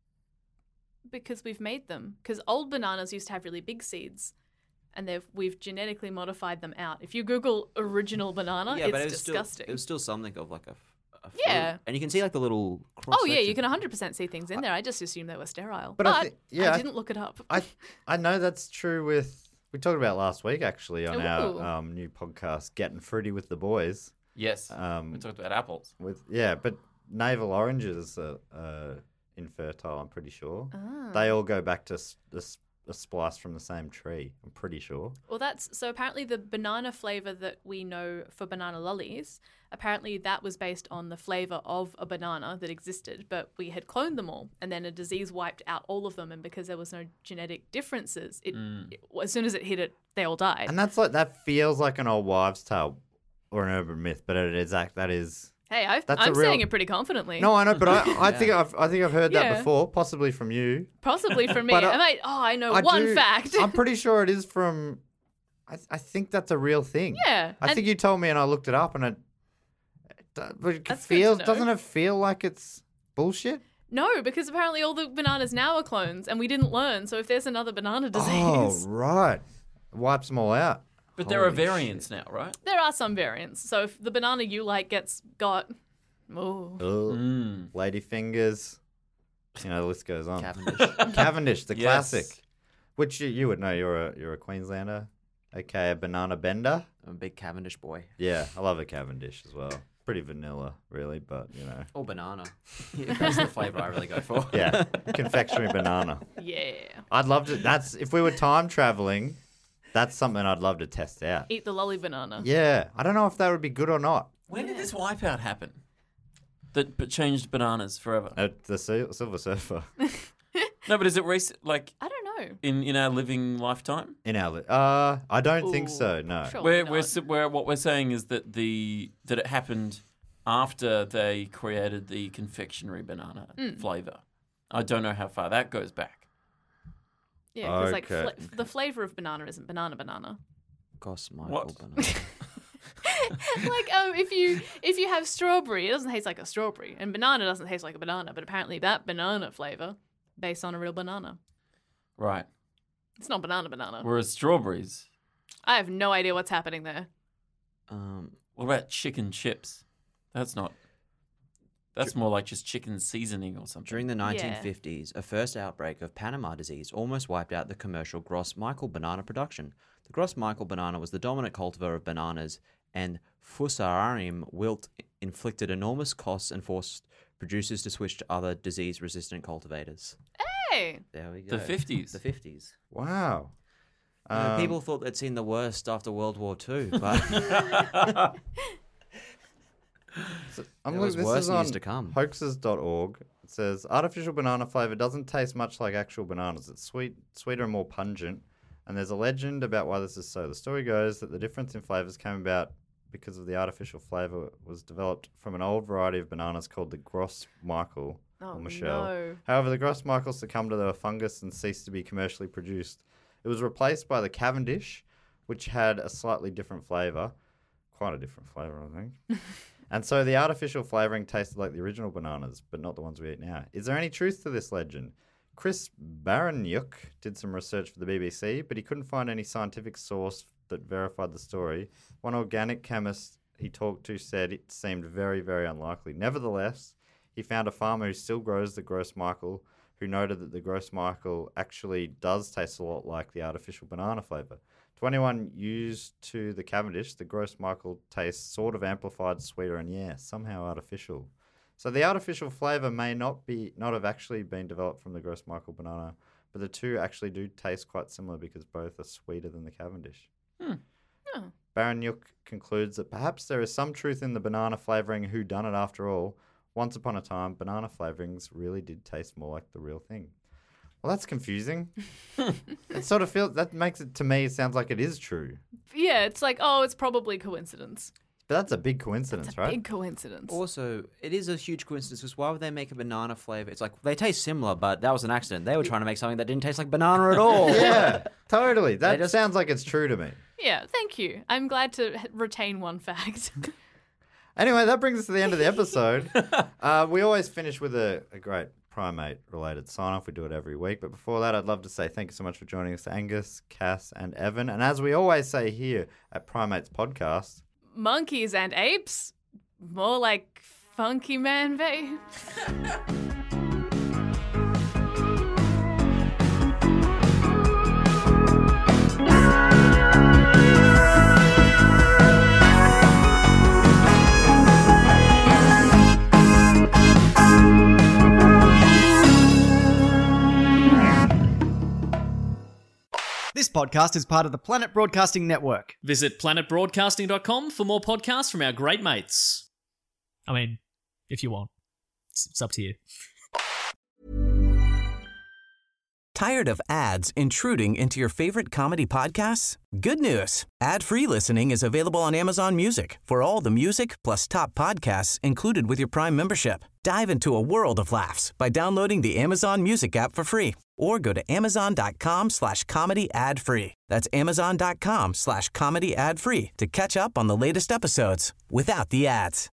because we've made them. Because old bananas used to have really big seeds, and they've we've genetically modified them out. If you Google original banana, yeah, it's but it was disgusting. still it was still something of like a, f- a fruit. Yeah. and you can see like the little. Cross Oh yeah, you can one hundred percent see things in there. I just assumed they were sterile, But but, I I, thi- yeah, I- didn't look it up. I I know that's true with. We talked about last week actually on Ooh. our um, new podcast, Getting Fruity with the Boys. Yes. Um, we talked about apples. With yeah, but navel oranges are uh, infertile. I'm pretty sure Ah. they all go back to s- the s- a splice from the same tree. I'm pretty sure. Well, that's so apparently the banana flavor that we know for banana lollies, apparently that was based on the flavor of a banana that existed, but we had cloned them all, and then a disease wiped out all of them, and because there was no genetic differences, it, it as soon as it hit it, they all died. And that's like that feels like an old wives' tale or an urban myth, but it is act that is. hey, I've, That's a I'm real- saying it pretty confidently. No, I know, but I, I think I've I think I've heard that Yeah. before, possibly from you. Possibly from me. But, uh, I'm like, oh, I know I one do- fact. I'm pretty sure it is from. I, I think that's a real thing. Yeah, I and- think you told me, and I looked it up, and it. it do- But it That's good to feels know. doesn't it feel like it's bullshit? No, because apparently all the bananas now are clones, and we didn't learn. So if there's another banana disease, Oh right, wipes them all out. But there are Holy variants now, right? there are some variants. So if the banana you like gets got, oh, Ugh. Mm. Lady fingers. You know, the list goes on. Cavendish. Cavendish, the Yes. classic, which you, you would know. You're a you're a Queenslander, okay, a banana bender. I'm a big Cavendish boy. Yeah, I love a Cavendish as well. Pretty vanilla, really, but you know. Or banana. Yeah, that's the flavor I really go for. Yeah, confectionery banana. yeah. I'd love to. That's if we were time traveling. That's something I'd love to test out. Eat the lolly banana. Yeah, I don't know if that would be good or not. When did this wipeout happen? That but changed bananas forever. At the Sil- Silver Surfer No, but is it recent? Like I don't know. in in our living lifetime? in our. Li- uh, I don't think Ooh, so. No. Surely Where not. we're s- where what we're saying is that the that it happened after they created the confectionery banana Mm. flavor. I don't know how far that goes back. Yeah, because like Okay. fla- the flavor of banana isn't banana banana. Goss Michael What? banana. like um, if you if you have strawberry, it doesn't taste like a strawberry, and banana doesn't taste like a banana. But apparently that banana flavor, based on a real banana, Right. it's not banana banana. Whereas strawberries. I have no idea what's happening there. um, What about chicken chips? That's not. That's more like just chicken seasoning or something. during the nineteen fifties, a first outbreak of Panama disease almost wiped out the commercial Gross-Michael banana production. The Gross-Michael banana was the dominant cultivar of bananas, and Fusarium wilt inflicted enormous costs and forced producers to switch to other disease-resistant cultivators. Hey, There we go. The fifties. The fifties. Wow. You know, Um, people thought they'd seen the worst after World War Two, but I'm There look, was this worse is on news to come. hoaxes dot org. It says artificial banana flavor doesn't taste much like actual bananas. It's sweet, sweeter and more pungent. And there's a legend about why this is so. The story goes that the difference in flavors came about because of the artificial flavor was developed from an old variety of bananas called the Gross Michael, Oh, or Michelle. no. However, the Grossmichael succumbed to the fungus and ceased to be commercially produced. It was replaced by the Cavendish, which had a slightly different flavour. Quite a different flavour, I think. And so the artificial flavouring tasted like the original bananas, but not the ones we eat now. Is there any truth to this legend? Chris Baranyuk did some research for the B B C, but he couldn't find any scientific source that verified the story. One organic chemist he talked to said it seemed very, very unlikely. Nevertheless, he found a farmer who still grows the Grossmichael, who noted that the Grossmichael actually does taste a lot like the artificial banana flavour. To anyone used to the Cavendish, the Grossmichael tastes sort of amplified, sweeter, and yeah, somehow artificial. So the artificial flavour may not be not have actually been developed from the Grossmichael banana, but the two actually do taste quite similar because both are sweeter than the Cavendish. Hmm. Oh. Baranyuk concludes that perhaps there is some truth in the banana flavouring whodunit after all. Once upon a time, banana flavourings really did taste more like the real thing. Well, that's confusing. It sort of feels, that makes it, to me, sounds like it is true. Yeah, it's like, oh, it's probably coincidence. But that's a big coincidence, It's a right? big coincidence. Also, it is a huge coincidence because why would they make a banana flavor? It's like they taste similar, but that was an accident. They were trying to make something that didn't taste like banana at all. Yeah, totally. That just- sounds like it's true to me. Yeah, thank you. I'm glad to h- retain one fact. Anyway, that brings us to the end of the episode. uh, we always finish with a, a great primate-related sign-off. We do it every week. But before that, I'd love to say thank you so much for joining us, Angus, Cass, and Evan. And as we always say here at Primates Podcast, Monkeys and apes? More like funky man babe. This podcast is part of the Planet Broadcasting Network. Visit planet broadcasting dot com for more podcasts from our great mates. I mean, if you want. It's, it's up to you. Tired of ads intruding into your favorite comedy podcasts? Good news. Ad-free listening is available on Amazon Music for all the music plus top podcasts included with your Prime membership. Dive into a world of laughs by downloading the Amazon Music app for free or go to amazon.com slash comedy ad free. That's amazon.com slash comedy ad free to catch up on the latest episodes without the ads.